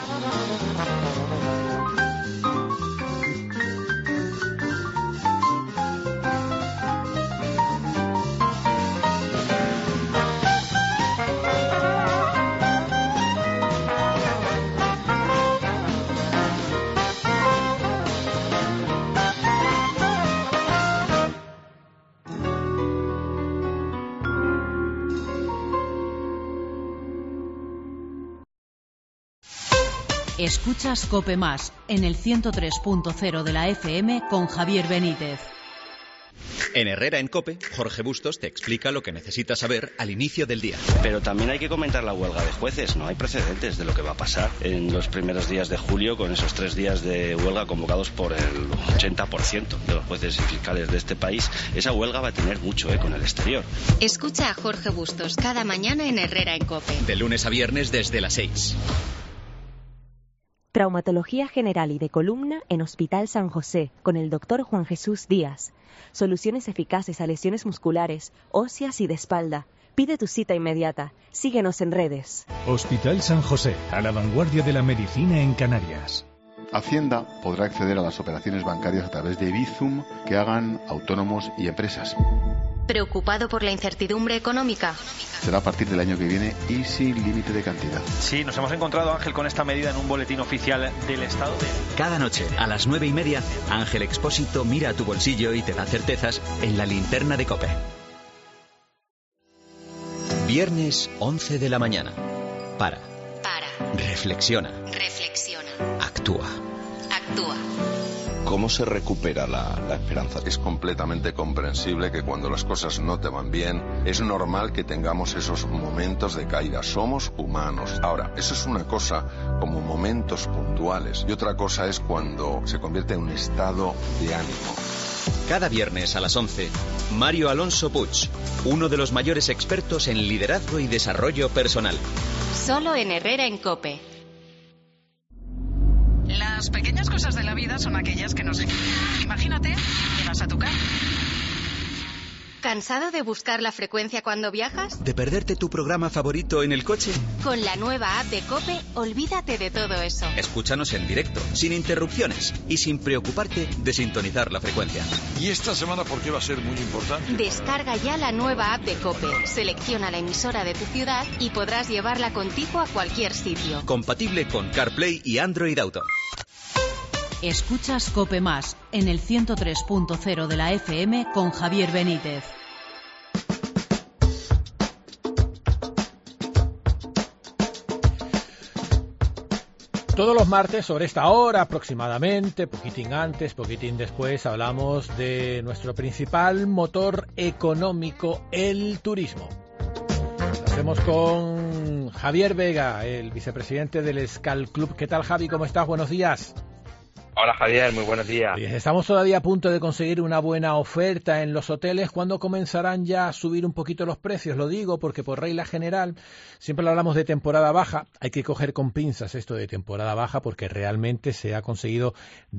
Escuchas COPE Más en el ciento tres punto cero de la F M con Javier Benítez. En Herrera en COPE, Jorge Bustos te explica lo que necesitas saber al inicio del día. Pero también hay que comentar la huelga de jueces. No hay precedentes de lo que va a pasar en los primeros días de julio con esos tres días de huelga convocados por el ochenta por ciento de los jueces y fiscales de este país. Esa huelga va a tener mucho eco en el exterior. Escucha a Jorge Bustos cada mañana en Herrera en COPE. De lunes a viernes desde las seis. Traumatología general y de columna en Hospital San José, con el doctor Juan Jesús Díaz. Soluciones eficaces a lesiones musculares, óseas y de espalda. Pide tu cita inmediata. Síguenos en redes. Hospital San José, a la vanguardia de la medicina en Canarias. Hacienda podrá acceder a las operaciones bancarias a través de Bizum que hagan autónomos y empresas. ¿Preocupado por la incertidumbre económica? Será a partir del año que viene y sin límite de cantidad. Sí, nos hemos encontrado, Ángel, con esta medida en un boletín oficial del Estado. De... Cada noche, a las nueve y media, Ángel Expósito mira a tu bolsillo y te da certezas en la linterna de COPE. Viernes, once de la mañana. Para. Para. Reflexiona. Reflexiona. Actúa. Actúa. ¿Cómo se recupera la, la esperanza? Es completamente comprensible que cuando las cosas no te van bien, es normal que tengamos esos momentos de caída. Somos humanos. Ahora, eso es una cosa como momentos puntuales y otra cosa es cuando se convierte en un estado de ánimo. Cada viernes a las once, Mario Alonso Puig, uno de los mayores expertos en liderazgo y desarrollo personal. Solo en Herrera en COPE. Las pequeñas cosas de la vida son aquellas que nos... Imagínate, llegas a tu casa. ¿Cansado de buscar la frecuencia cuando viajas? ¿De perderte tu programa favorito en el coche? Con la nueva app de COPE, olvídate de todo eso. Escúchanos en directo, sin interrupciones y sin preocuparte de sintonizar la frecuencia. ¿Y esta semana por qué va a ser muy importante? Descarga ya la nueva app de COPE, selecciona la emisora de tu ciudad y podrás llevarla contigo a cualquier sitio. Compatible con CarPlay y Android Auto. Escuchas COPE Más en el ciento tres punto cero de la F M con Javier Benítez. Todos los martes, sobre esta hora aproximadamente, poquitín antes, poquitín después, hablamos de nuestro principal motor económico, el turismo. Lo hacemos con Javier Vega, el vicepresidente del Escal Club. ¿Qué tal, Javi? ¿Cómo estás? Buenos días. Hola Javier, muy buenos días. Estamos todavía a punto de conseguir una buena oferta en los hoteles. ¿Cuándo comenzarán ya a subir un poquito los precios? Lo digo porque por regla general siempre hablamos de temporada baja. Hay que coger con pinzas esto de temporada baja porque realmente se ha conseguido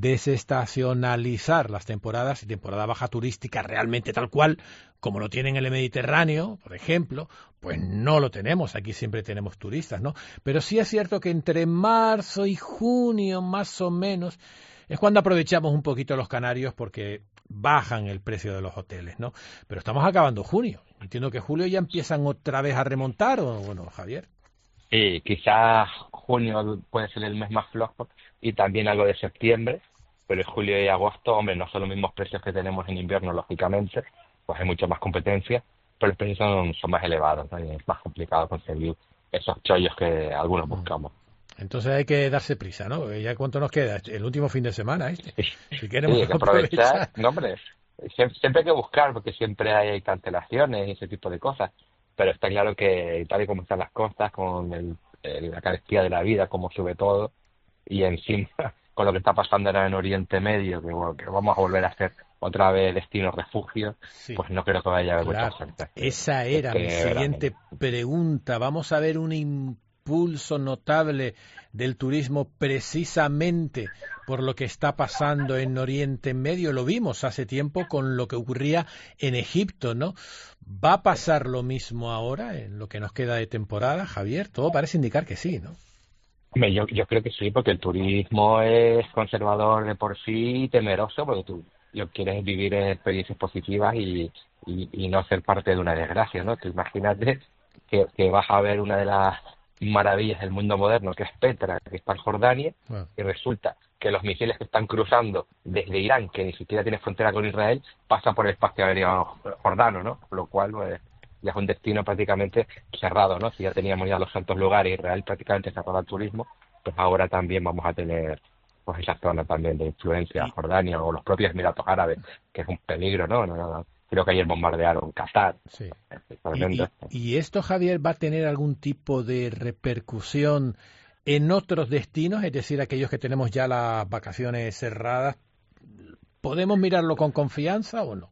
desestacionalizar las temporadas y temporada baja turística realmente tal cual como lo tienen en el Mediterráneo, por ejemplo, pues no lo tenemos. Aquí siempre tenemos turistas, ¿no? Pero sí es cierto que entre marzo y junio, más o menos, es cuando aprovechamos un poquito los canarios porque bajan el precio de los hoteles, ¿no? Pero estamos acabando junio. Entiendo que julio ya empiezan otra vez a remontar, ¿o bueno, Javier? Sí, quizás junio puede ser el mes más flojo y también algo de septiembre, pero en julio y agosto, hombre, no son los mismos precios que tenemos en invierno, lógicamente, pues hay mucha más competencia, pero los precios son, son más elevados, ¿no? Y es más complicado conseguir esos chollos que algunos buscamos. Entonces hay que darse prisa, ¿no? ¿Ya cuánto nos queda? El último fin de semana, este. Si queremos sí, hay que aprovechar. aprovechar. No, hombre, siempre, siempre hay que buscar, porque siempre hay cancelaciones y ese tipo de cosas, pero está claro que tal y como están las cosas, con el, el, la carestía de la vida, como sube todo, y encima con lo que está pasando ahora en Oriente Medio, que, bueno, que vamos a volver a hacer otra vez destino refugio, sí. Pues no creo que vaya a haber claro. mucha suerte. Esa era mi siguiente pregunta. Vamos a ver un impulso notable del turismo precisamente por lo que está pasando en Oriente Medio. Lo vimos hace tiempo con lo que ocurría en Egipto, ¿no? ¿Va a pasar lo mismo ahora en lo que nos queda de temporada, Javier? Todo parece indicar que sí, ¿no? Yo, yo creo que sí, porque el turismo es conservador de por sí y temeroso, porque tú lo que quieres es vivir experiencias positivas y, y, y no ser parte de una desgracia, ¿no? Tú imagínate que, que vas a ver una de las maravillas del mundo moderno, que es Petra, que está en Jordania, bueno. Y resulta que los misiles que están cruzando desde Irán, que ni siquiera tiene frontera con Israel, pasan por el espacio aéreo jordano, ¿no? Lo cual, pues, ya es un destino prácticamente cerrado, ¿no? Si ya teníamos ya los santos lugares, Israel prácticamente cerrado al turismo, pues ahora también vamos a tener pues esa zona también de influencia, Jordania o los propios Emiratos Árabes, que es un peligro, ¿no? no, no creo que ayer bombardearon Qatar. Sí. Y, y, ¿Y esto, Javier, va a tener algún tipo de repercusión en otros destinos? Es decir, aquellos que tenemos ya las vacaciones cerradas, ¿podemos mirarlo con confianza o no?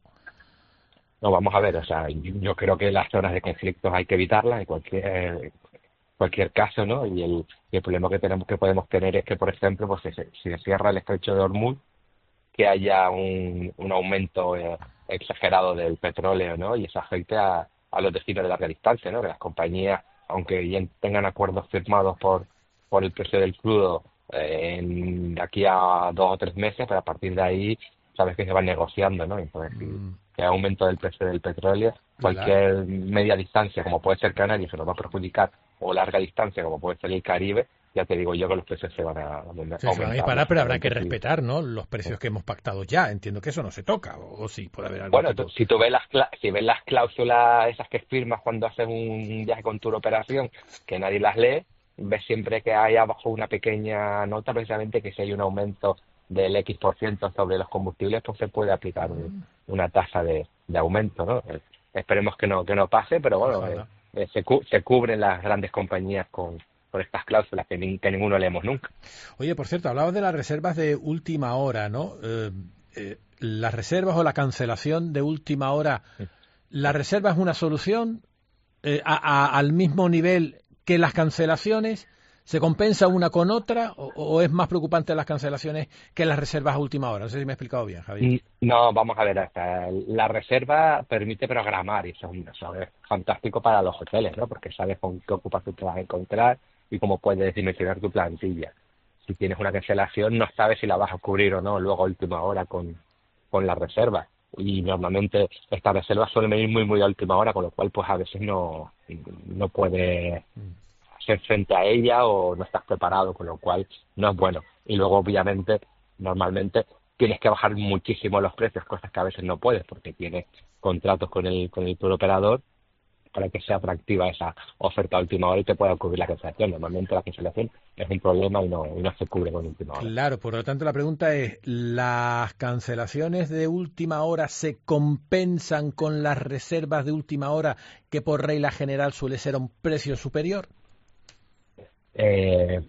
No, vamos a ver, o sea, yo creo que las zonas de conflictos hay que evitarlas en cualquier cualquier caso, ¿no? Y el, y el problema que tenemos que podemos tener es que, por ejemplo, pues si se, si se cierra el estrecho de Hormuz, que haya un, un aumento eh, exagerado del petróleo, ¿no? Y eso afecte a, a los destinos de larga distancia, ¿no? Que las compañías, aunque bien tengan acuerdos firmados por por el precio del crudo eh, en, de aquí a dos o tres meses, pero a partir de ahí sabes que se van negociando, ¿no? Entonces, mm. que aumento del precio del petróleo, cualquier claro. media distancia, como puede ser Canarias, se nos va a perjudicar, o larga distancia, como puede ser el Caribe, ya te digo yo que los precios se van a aumentar. Sí, se van a disparar, pero habrá que respetar, ¿no? Los precios que hemos pactado ya. Entiendo que eso no se toca, o, o sí, puede haber algo. Bueno, tipo... tú, si tú ves las si ves las cláusulas esas que firmas cuando haces un viaje con tour operación, que nadie las lee, ves siempre que hay abajo una pequeña nota, precisamente que si hay un aumento del X por ciento sobre los combustibles, pues se puede aplicar un, una tasa de, de aumento, ¿no? Eh, esperemos que no que no pase, pero bueno, eh, eh, se, cu se cubren las grandes compañías con, con estas cláusulas que, ni, que ninguno leemos nunca. Oye, por cierto, hablabas de las reservas de última hora, ¿no? Eh, eh, las reservas o la cancelación de última hora, sí. ¿La reserva es una solución eh, a, a, al mismo nivel que las cancelaciones? ¿Se compensa una con otra o, o es más preocupante las cancelaciones que las reservas a última hora? No sé si me he explicado bien, Javier. No, vamos a ver, hasta la reserva permite programar y eso, eso es fantástico para los hoteles, ¿no? Porque sabes con qué ocupación te vas a encontrar y cómo puedes dimensionar tu plantilla. Si tienes una cancelación no sabes si la vas a cubrir o no luego a última hora con, con la reserva. Y normalmente estas reservas suelen venir muy muy a última hora, con lo cual pues a veces no, no puedes hacer frente a ella o no estás preparado, con lo cual no es bueno. Y luego obviamente normalmente tienes que bajar muchísimo los precios, cosas que a veces no puedes porque tienes contratos con el con el tour operador para que sea atractiva esa oferta a última hora y te pueda cubrir la cancelación. Normalmente la cancelación es un problema y no, y no se cubre con última hora. Claro, por lo tanto la pregunta es, ¿las cancelaciones de última hora se compensan con las reservas de última hora que por regla general suele ser a un precio superior? Eh,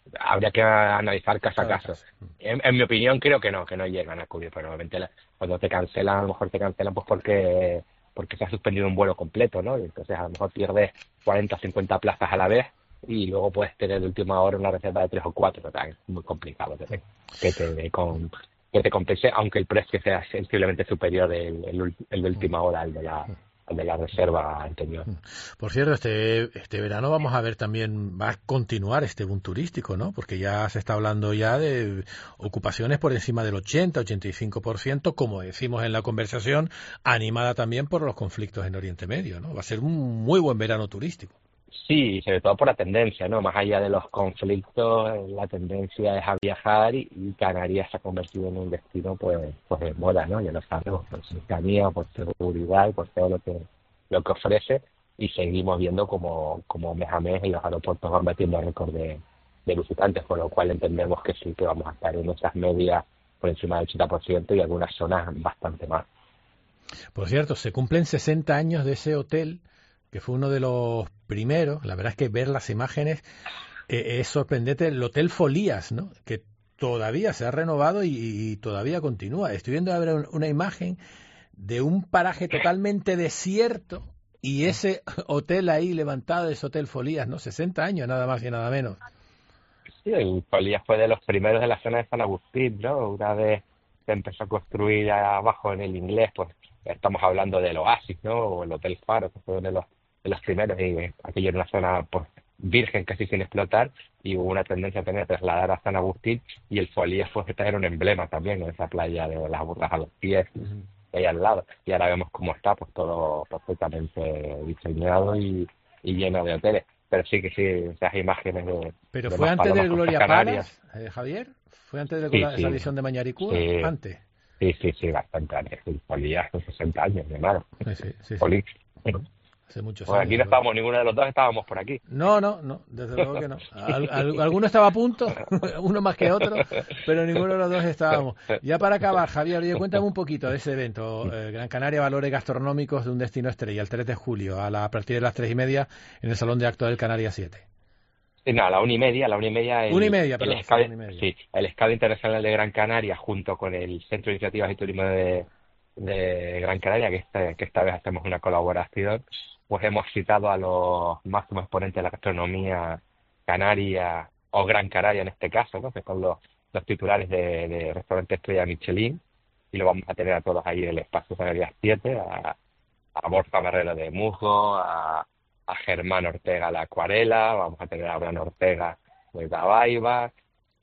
habría que analizar caso a caso. En, en mi opinión creo que no, que no llegan a cubrir, pero obviamente la, cuando te cancelan, a lo mejor te cancelan pues porque porque se ha suspendido un vuelo completo, ¿no? Y entonces a lo mejor pierdes cuarenta o cincuenta plazas a la vez y luego puedes tener de última hora una reserva de tres o cuatro, pero es muy complicado que te, que te, con, que te compense, aunque el precio sea sensiblemente superior el, el, el de última hora al de la de la reserva anterior. Por cierto, este este verano vamos a ver también, va a continuar este boom turístico, ¿no? Porque ya se está hablando ya de ocupaciones por encima del ochenta, ochenta y cinco por ciento, como decimos en la conversación, animada también por los conflictos en Oriente Medio, ¿no? Va a ser un muy buen verano turístico. Sí, sobre todo por la tendencia, ¿no? Más allá de los conflictos, la tendencia es a viajar y, y Canarias se ha convertido en un destino, pues, pues de moda, ¿no? Ya lo sabemos, por cercanía, por seguridad y por todo lo que lo que ofrece, y seguimos viendo como, como mes a mes y los aeropuertos van batiendo récord de, de visitantes, por lo cual entendemos que sí, que vamos a estar en nuestras medias por encima del ochenta por ciento y algunas zonas bastante más. Por cierto, se cumplen sesenta años de ese hotel que fue uno de los primeros. La verdad es que ver las imágenes eh, es sorprendente. El Hotel Folías, ¿no? Que todavía se ha renovado y, y todavía continúa. Estoy viendo ahora una imagen de un paraje totalmente desierto y ese hotel ahí levantado, ese Hotel Folías, ¿no? sesenta años, nada más y nada menos. Sí, el Folías fue de los primeros de la zona de San Agustín, ¿no? Una vez se empezó a construir abajo en el Inglés, pues estamos hablando del Oasis, ¿no? O el Hotel Faro, que fue uno de los de los primeros, y aquello era una zona pues virgen, casi sin explotar, y hubo una tendencia a tener que trasladar a San Agustín, y el Folías fue era un emblema también en esa playa de las burras a los pies, uh-huh. ahí al lado, y ahora vemos cómo está, pues todo perfectamente diseñado y, y lleno de hoteles, pero sí que sí, esas imágenes de... ¿Pero de fue antes del Gloria Palace, eh, Javier? ¿Fue antes de sí, la sí, edición de Mañaricúa? Sí, ¿Antes? Sí, sí, sí, bastante antes, el Folías con sesenta años, mi hermano. Sí, sí, sí. Folías. Hace muchos pues años. Aquí no estábamos, ninguno de los dos estábamos por aquí. No, no, no, desde luego que no. Al, al, alguno estaba a punto, uno más que otro, pero ninguno de los dos estábamos. Ya para acabar, Javier, oye, cuéntame un poquito de ese evento, eh, Gran Canaria, Valores Gastronómicos de un Destino Estrella, el tres de julio, a, la, a partir de las tres y media, en el Salón de Actos del Canarias siete. Sí, no, a la una y media, a la una y media... El, una y media, perdón. El Escado, una y media. Sí, el Escado Internacional de Gran Canaria, junto con el Centro de Iniciativas y Turismo de, de Gran Canaria, que, este, que esta vez hacemos una colaboración, pues hemos citado a los máximos exponentes de la gastronomía canaria, o Gran Canaria en este caso, ¿no? Que son los, los titulares de, de restaurante Estrella Michelin, y lo vamos a tener a todos ahí en el Espacio Canarias siete, a, a Borja Barrero de Musgo, a, a Germán Ortega la Acuarela, vamos a tener a Abraham Ortega de Tabaiba,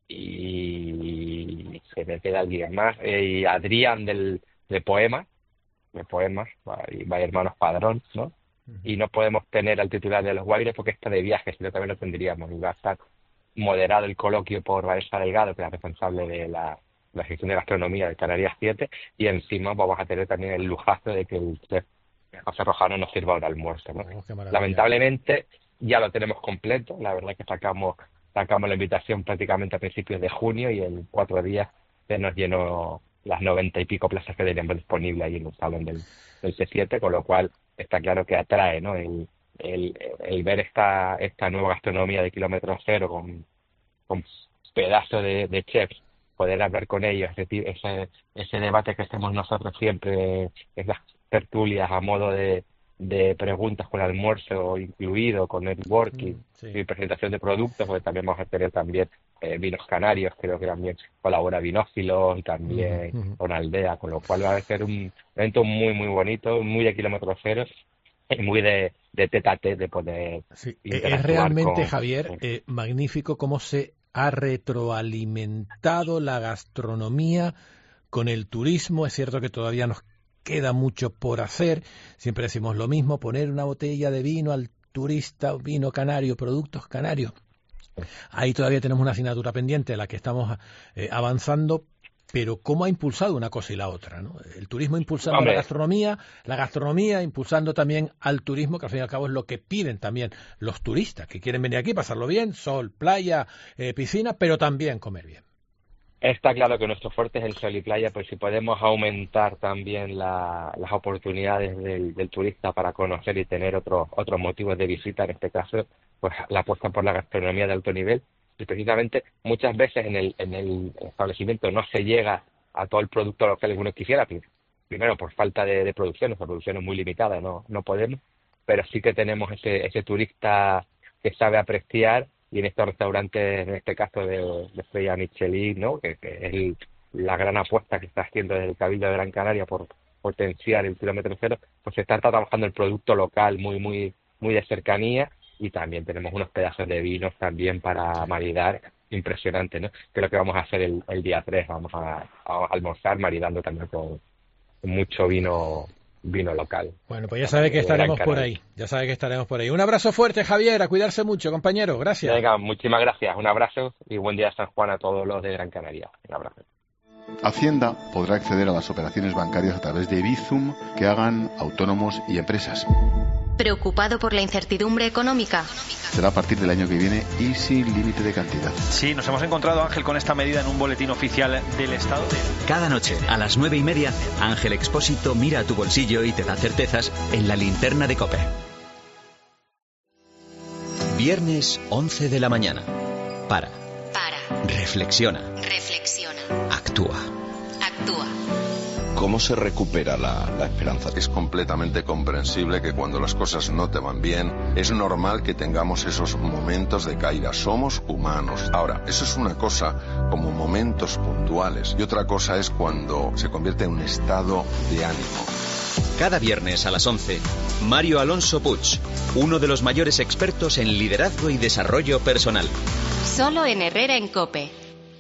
y se me queda alguien más, eh, y Adrián del, de Poemas, de Poemas, y va Hermanos Padrón, ¿no? Y no podemos tener al titular de los Guaires porque está de viaje, si no también lo tendríamos. Y va a estar moderado el coloquio por Vanessa Delgado, que es la responsable de la, la gestión de gastronomía de Canarias siete, y encima vamos a tener también el lujazo de que el chef José Rojano nos sirva un almuerzo, ¿no? Oh, lamentablemente ya lo tenemos completo, la verdad es que sacamos sacamos la invitación prácticamente a principios de junio y en cuatro días se nos llenó las noventa y pico plazas que teníamos disponibles ahí en el salón del, del C siete, con lo cual está claro que atrae, ¿no? El, el, el ver esta esta nueva gastronomía de kilómetro cero con, con pedazos de, de chefs, poder hablar con ellos, ese, ese, ese debate que hacemos nosotros siempre, esas tertulias a modo de, de preguntas con almuerzo incluido, con networking mm, sí. y presentación de productos, porque también vamos a tener también eh, vinos canarios, creo que también colabora Vinófilos y también uh-huh. con Aldea, con lo cual va a ser un evento muy muy bonito, muy de kilómetros cero y muy de, de tete a tete, de poder sí. Es realmente, con, Javier, con... Eh, magnífico cómo se ha retroalimentado la gastronomía con el turismo. Es cierto que todavía nos queda mucho por hacer, siempre decimos lo mismo, poner una botella de vino al turista, vino canario, productos canarios. Ahí todavía tenemos una asignatura pendiente de la que estamos eh, avanzando, pero cómo ha impulsado una cosa y la otra, ¿no? El turismo impulsando Hombre. la gastronomía, la gastronomía impulsando también al turismo, que al fin y al cabo es lo que piden también los turistas, que quieren venir aquí, pasarlo bien, sol, playa, eh, piscina, pero también comer bien. Está claro que nuestro fuerte es el sol y playa, pues si podemos aumentar también la, las oportunidades del, del turista para conocer y tener otros otros motivos de visita, en este caso, pues la apuesta por la gastronomía de alto nivel, Y precisamente muchas veces en el, en el establecimiento no se llega a todo el producto local que uno quisiera, primero por falta de, de producción, nuestra producción es muy limitada, no, no podemos, pero sí que tenemos ese, ese turista que sabe apreciar, y en estos restaurantes, en este caso de, de estrella Michelin, ¿no? que, que es el, la gran apuesta que está haciendo desde el Cabildo de Gran Canaria por potenciar el kilómetro cero, pues se está trabajando el producto local muy, muy, muy de cercanía, y también tenemos unos pedazos de vinos también para maridar, impresionante, ¿no? Que es lo que vamos a hacer el, el día tres, vamos a, a almorzar maridando también con mucho vino vino local. Bueno, pues ya sabe que estaremos por ahí, ya sabe que estaremos por ahí. Un abrazo fuerte, Javier, a cuidarse mucho, compañero, gracias. Venga, muchísimas gracias, un abrazo y buen día San Juan a todos los de Gran Canaria. Un abrazo. Hacienda podrá acceder a las operaciones bancarias a través de Bizum que hagan autónomos y empresas. ¿Preocupado por la incertidumbre económica? Será a partir del año que viene y sin límite de cantidad. Sí, nos hemos encontrado, Ángel, con esta medida en un boletín oficial del Estado. Cada noche, a las nueve y media, Ángel Expósito mira a tu bolsillo y te da certezas en la linterna de COPE. Viernes, once de la mañana. Para. Para. Reflexiona. Reflexiona. Actúa. Actúa. ¿Cómo se recupera la, la esperanza? Es completamente comprensible que cuando las cosas no te van bien, es normal que tengamos esos momentos de caída. Somos humanos. Ahora, eso es una cosa como momentos puntuales, y otra cosa es cuando se convierte en un estado de ánimo. Cada viernes a las once, Mario Alonso Puig, uno de los mayores expertos en liderazgo y desarrollo personal. Solo en Herrera en COPE.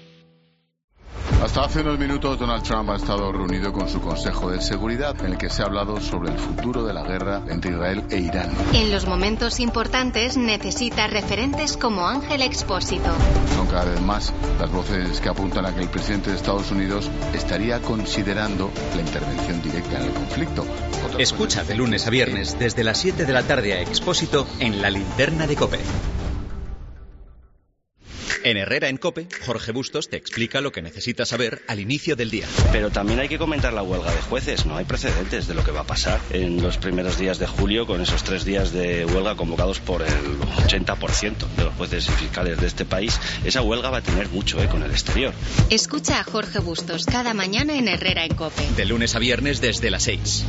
Hasta hace unos minutos Donald Trump ha estado reunido con su Consejo de Seguridad, en el que se ha hablado sobre el futuro de la guerra entre Israel e Irán. En los momentos importantes necesita referentes como Ángel Expósito. Son cada vez más las voces que apuntan a que el presidente de Estados Unidos estaría considerando la intervención directa en el conflicto. Otras Escucha de lunes a viernes desde las siete de la tarde a Expósito en la linterna de COPE. En Herrera en COPE, Jorge Bustos te explica lo que necesitas saber al inicio del día. Pero también hay que comentar la huelga de jueces. No hay precedentes de lo que va a pasar en los primeros días de julio, con esos tres días de huelga convocados por el ochenta por ciento de los jueces y fiscales de este país. Esa huelga va a tener mucho eco en el exterior. Escucha a Jorge Bustos cada mañana en Herrera en COPE. De lunes a viernes desde las seis.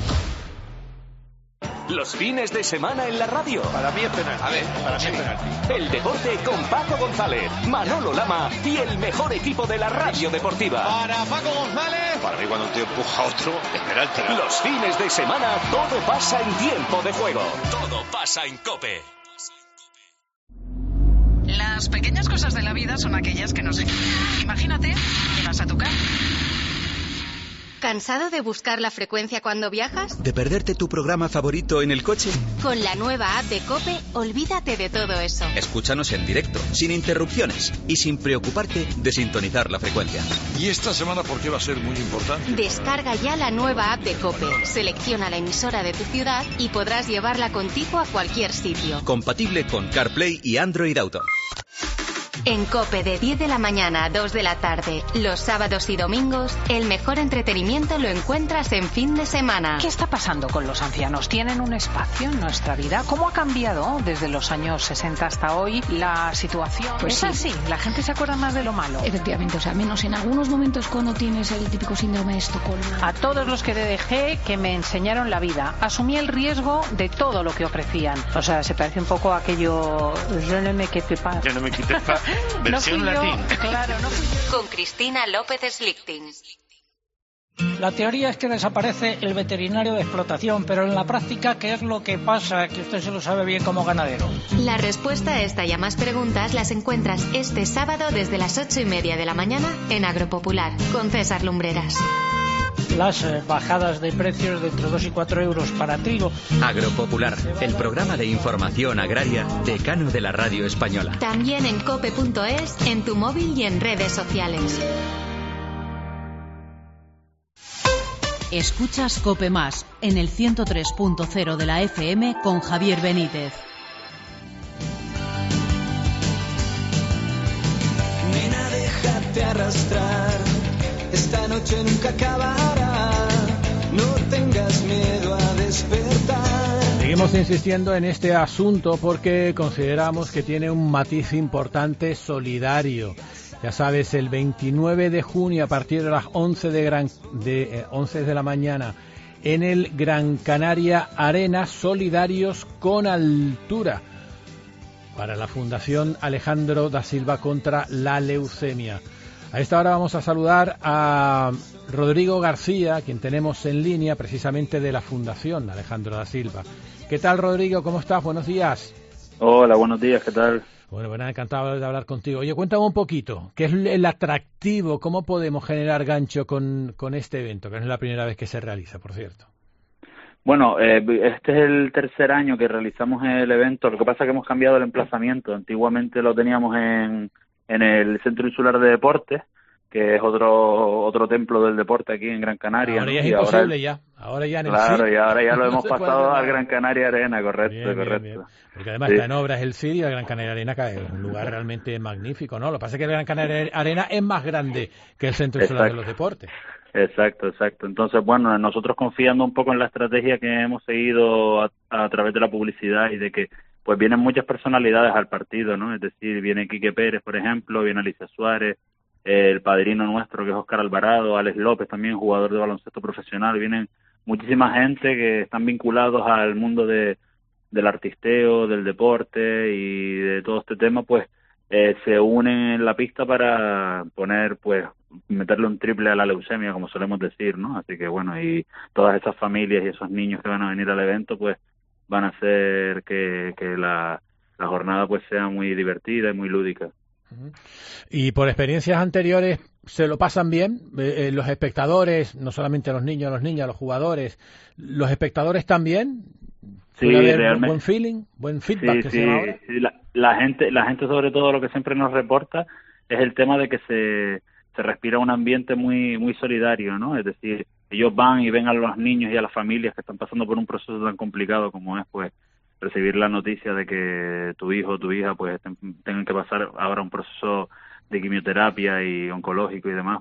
Los fines de semana en la radio. Para mí es penalti. A ver, para mí es penalti. El deporte con Paco González, Manolo Lama y el mejor equipo de la radio deportiva. Para Paco González. Para mí cuando un tío empuja a otro es penalti. Los fines de semana todo pasa en tiempo de juego. Todo pasa en COPE. Las pequeñas cosas de la vida son aquellas que nos... Imagínate, llegas a tu casa. ¿Cansado de buscar la frecuencia cuando viajas? ¿De perderte tu programa favorito en el coche? Con la nueva app de COPE, olvídate de todo eso. Escúchanos en directo, sin interrupciones y sin preocuparte de sintonizar la frecuencia. ¿Y esta semana por qué va a ser muy importante? Descarga ya la nueva app de COPE, selecciona la emisora de tu ciudad y podrás llevarla contigo a cualquier sitio. Compatible con CarPlay y Android Auto. En COPE de diez de la mañana a dos de la tarde, los sábados y domingos, el mejor entretenimiento lo encuentras en fin de semana. ¿Qué está pasando con los ancianos? ¿Tienen un espacio en nuestra vida? ¿Cómo ha cambiado desde los años sesenta hasta hoy la situación? Pues es sí. así, la gente se acuerda más de lo malo. Efectivamente, o sea, menos en algunos momentos cuando tienes el típico síndrome de Estocolmo. A todos los que dejé que me enseñaron la vida, asumí el riesgo de todo lo que ofrecían. O sea, se parece un poco a aquello... Je ne me quitte pas. Je ne me quitte pas. Versión no fui latín. Yo, claro, no fui yo. Con Cristina López Slichting. La teoría es que desaparece el veterinario de explotación, pero en la práctica, ¿qué es lo que pasa? Que usted se lo sabe bien como ganadero. La respuesta a esta y a más preguntas las encuentras este sábado desde las ocho y media de la mañana en Agropopular, con César Lumbreras. Las eh, bajadas de precios de entre dos y cuatro euros para trigo. Agropopular, el programa de información agraria decano de la radio española. También en cope punto es, en tu móvil y en redes sociales. Escuchas COPE Más en el ciento tres punto cero de la F M con Javier Benítez. Nena, déjate arrastrar. Esta noche nunca acabará. No tengas miedo a despertar. Seguimos insistiendo en este asunto porque consideramos que tiene un matiz importante solidario. Ya sabes, el veintinueve de junio a partir de las once de, gran, de, eh, once de la mañana en el Gran Canaria Arena, Solidarios con Altura, para la Fundación Alejandro da Silva contra la leucemia. A esta hora vamos a saludar a Rodrigo García, quien tenemos en línea precisamente de la Fundación Alejandro da Silva. ¿Qué tal, Rodrigo? ¿Cómo estás? Buenos días. Hola, buenos días. ¿Qué tal? Bueno, bueno, encantado de hablar contigo. Oye, cuéntame un poquito, ¿qué es el atractivo? ¿Cómo podemos generar gancho con, con este evento? Que no es la primera vez que se realiza, por cierto. Bueno, eh, este es el tercer año que realizamos el evento. Lo que pasa es que hemos cambiado el emplazamiento. Antiguamente lo teníamos en, en el Centro Insular de Deportes, que es otro otro templo del deporte aquí en Gran Canaria. Ahora ya ¿no? es y imposible ahora, ya. Ahora ya en el Claro, C I D. y ahora ya lo No hemos se pasado puede al Gran Canaria Arena, correcto, bien, correcto. Bien, bien. Porque además Sí. está en obras el C I D y el Gran Canaria Arena, que es un lugar realmente magnífico, ¿no? Lo que pasa es que el Gran Canaria Arena es más grande que el Centro Insular de los Deportes. Exacto, exacto. Entonces, bueno, nosotros confiando un poco en la estrategia que hemos seguido a, a través de la publicidad y de que pues vienen muchas personalidades al partido, ¿no? Es decir, viene Quique Pérez, por ejemplo, viene Alicia Suárez, el padrino nuestro que es Óscar Alvarado, Alex López también, jugador de baloncesto profesional, vienen muchísima gente que están vinculados al mundo de del artisteo, del deporte y de todo este tema, pues eh, se unen en la pista para poner, pues, meterle un triple a la leucemia, como solemos decir, ¿no? Así que bueno, y todas esas familias y esos niños que van a venir al evento, pues van a hacer que, que la, la jornada pues sea muy divertida y muy lúdica. Y por experiencias anteriores, ¿se lo pasan bien? Eh, eh, los espectadores, no solamente los niños, los niñas, los jugadores, ¿los espectadores también? Sí, realmente. Buen feeling, buen feedback Sí, que sí, se llama ahora. sí, la, la gente, la gente sobre todo lo que siempre nos reporta es el tema de que se, se respira un ambiente muy, muy solidario, ¿no? Es decir, ellos van y ven a los niños y a las familias que están pasando por un proceso tan complicado como es, pues, recibir la noticia de que tu hijo o tu hija pues estén, tengan que pasar ahora un proceso de quimioterapia y oncológico y demás.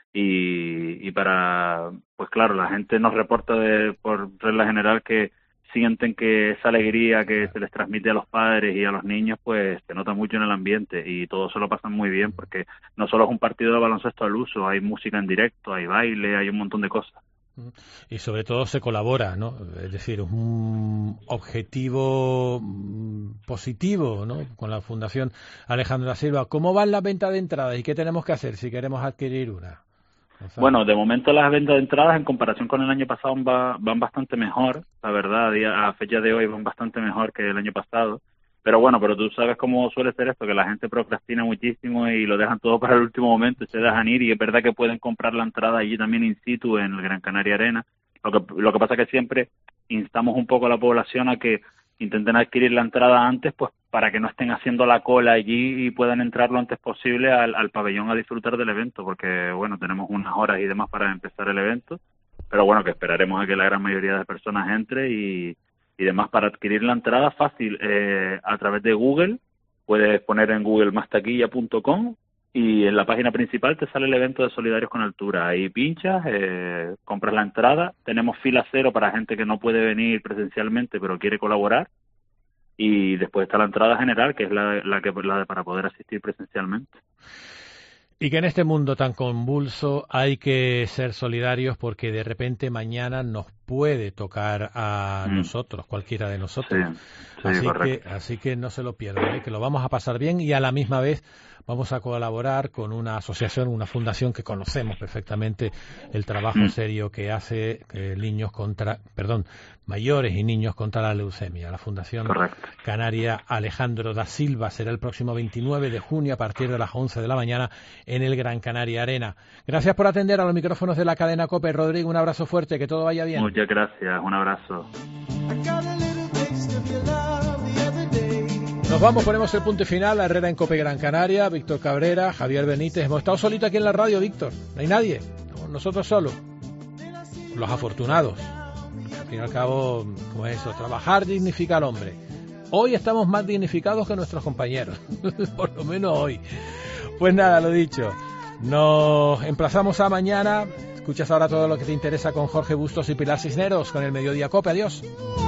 Y, y para, pues claro, la gente nos reporta de, por regla general que sienten que esa alegría que se les transmite a los padres y a los niños pues se nota mucho en el ambiente y todos se lo pasan muy bien porque no solo es un partido de baloncesto al uso, hay música en directo, hay baile, hay un montón de cosas. Y sobre todo se colabora, ¿no? Es decir, un objetivo positivo, ¿no? Con la Fundación Alejandro da Silva. ¿Cómo van las ventas de entradas y qué tenemos que hacer si queremos adquirir una? O sea, bueno, de momento las ventas de entradas en comparación con el año pasado va, van bastante mejor, la verdad, a fecha de hoy van bastante mejor que el año pasado. Pero bueno, pero tú sabes cómo suele ser esto, que la gente procrastina muchísimo y lo dejan todo para el último momento y se dejan ir, y es verdad que pueden comprar la entrada allí también in situ en el Gran Canaria Arena. Lo que, lo que pasa es que siempre instamos un poco a la población a que intenten adquirir la entrada antes, pues para que no estén haciendo la cola allí y puedan entrar lo antes posible al, al pabellón a disfrutar del evento, porque bueno, tenemos unas horas y demás para empezar el evento, pero bueno, que esperaremos a que la gran mayoría de personas entre y y demás. Para adquirir la entrada fácil, eh, a través de Google, puedes poner en Google más taquilla punto com y en la página principal te sale el evento de Solidarios con Altura. Ahí pinchas, eh, compras la entrada, tenemos fila cero para gente que no puede venir presencialmente pero quiere colaborar, y después está la entrada general, que es la, la que la de para poder asistir presencialmente. Y que en este mundo tan convulso hay que ser solidarios porque de repente mañana nos puede tocar a mm. nosotros, cualquiera de nosotros. Sí, sí, así, que, así que no se lo pierdan, ¿eh? Que lo vamos a pasar bien y a la misma vez vamos a colaborar con una asociación, una fundación que conocemos perfectamente el trabajo mm. serio que hace eh, niños contra, perdón, mayores y niños contra la leucemia. La Fundación Correcto. Canaria Alejandro da Silva será el próximo veintinueve de junio a partir de las once de la mañana en el Gran Canaria Arena. Gracias por atender a los micrófonos de la cadena COPE. Rodrigo, un abrazo fuerte, que todo vaya bien. Muchas gracias, un abrazo. Nos vamos, ponemos el punto final. Herrera en COPE Gran Canaria, Víctor Cabrera, Javier Benítez. Hemos estado solitos aquí en la radio, Víctor. No hay nadie, nosotros solos. Los afortunados. Al fin y al cabo, como es eso, trabajar dignifica al hombre. Hoy estamos más dignificados que nuestros compañeros, por lo menos hoy. Pues nada, lo dicho, nos emplazamos a mañana. Escuchas ahora todo lo que te interesa con Jorge Bustos y Pilar Cisneros, con el Mediodía COPE. Adiós.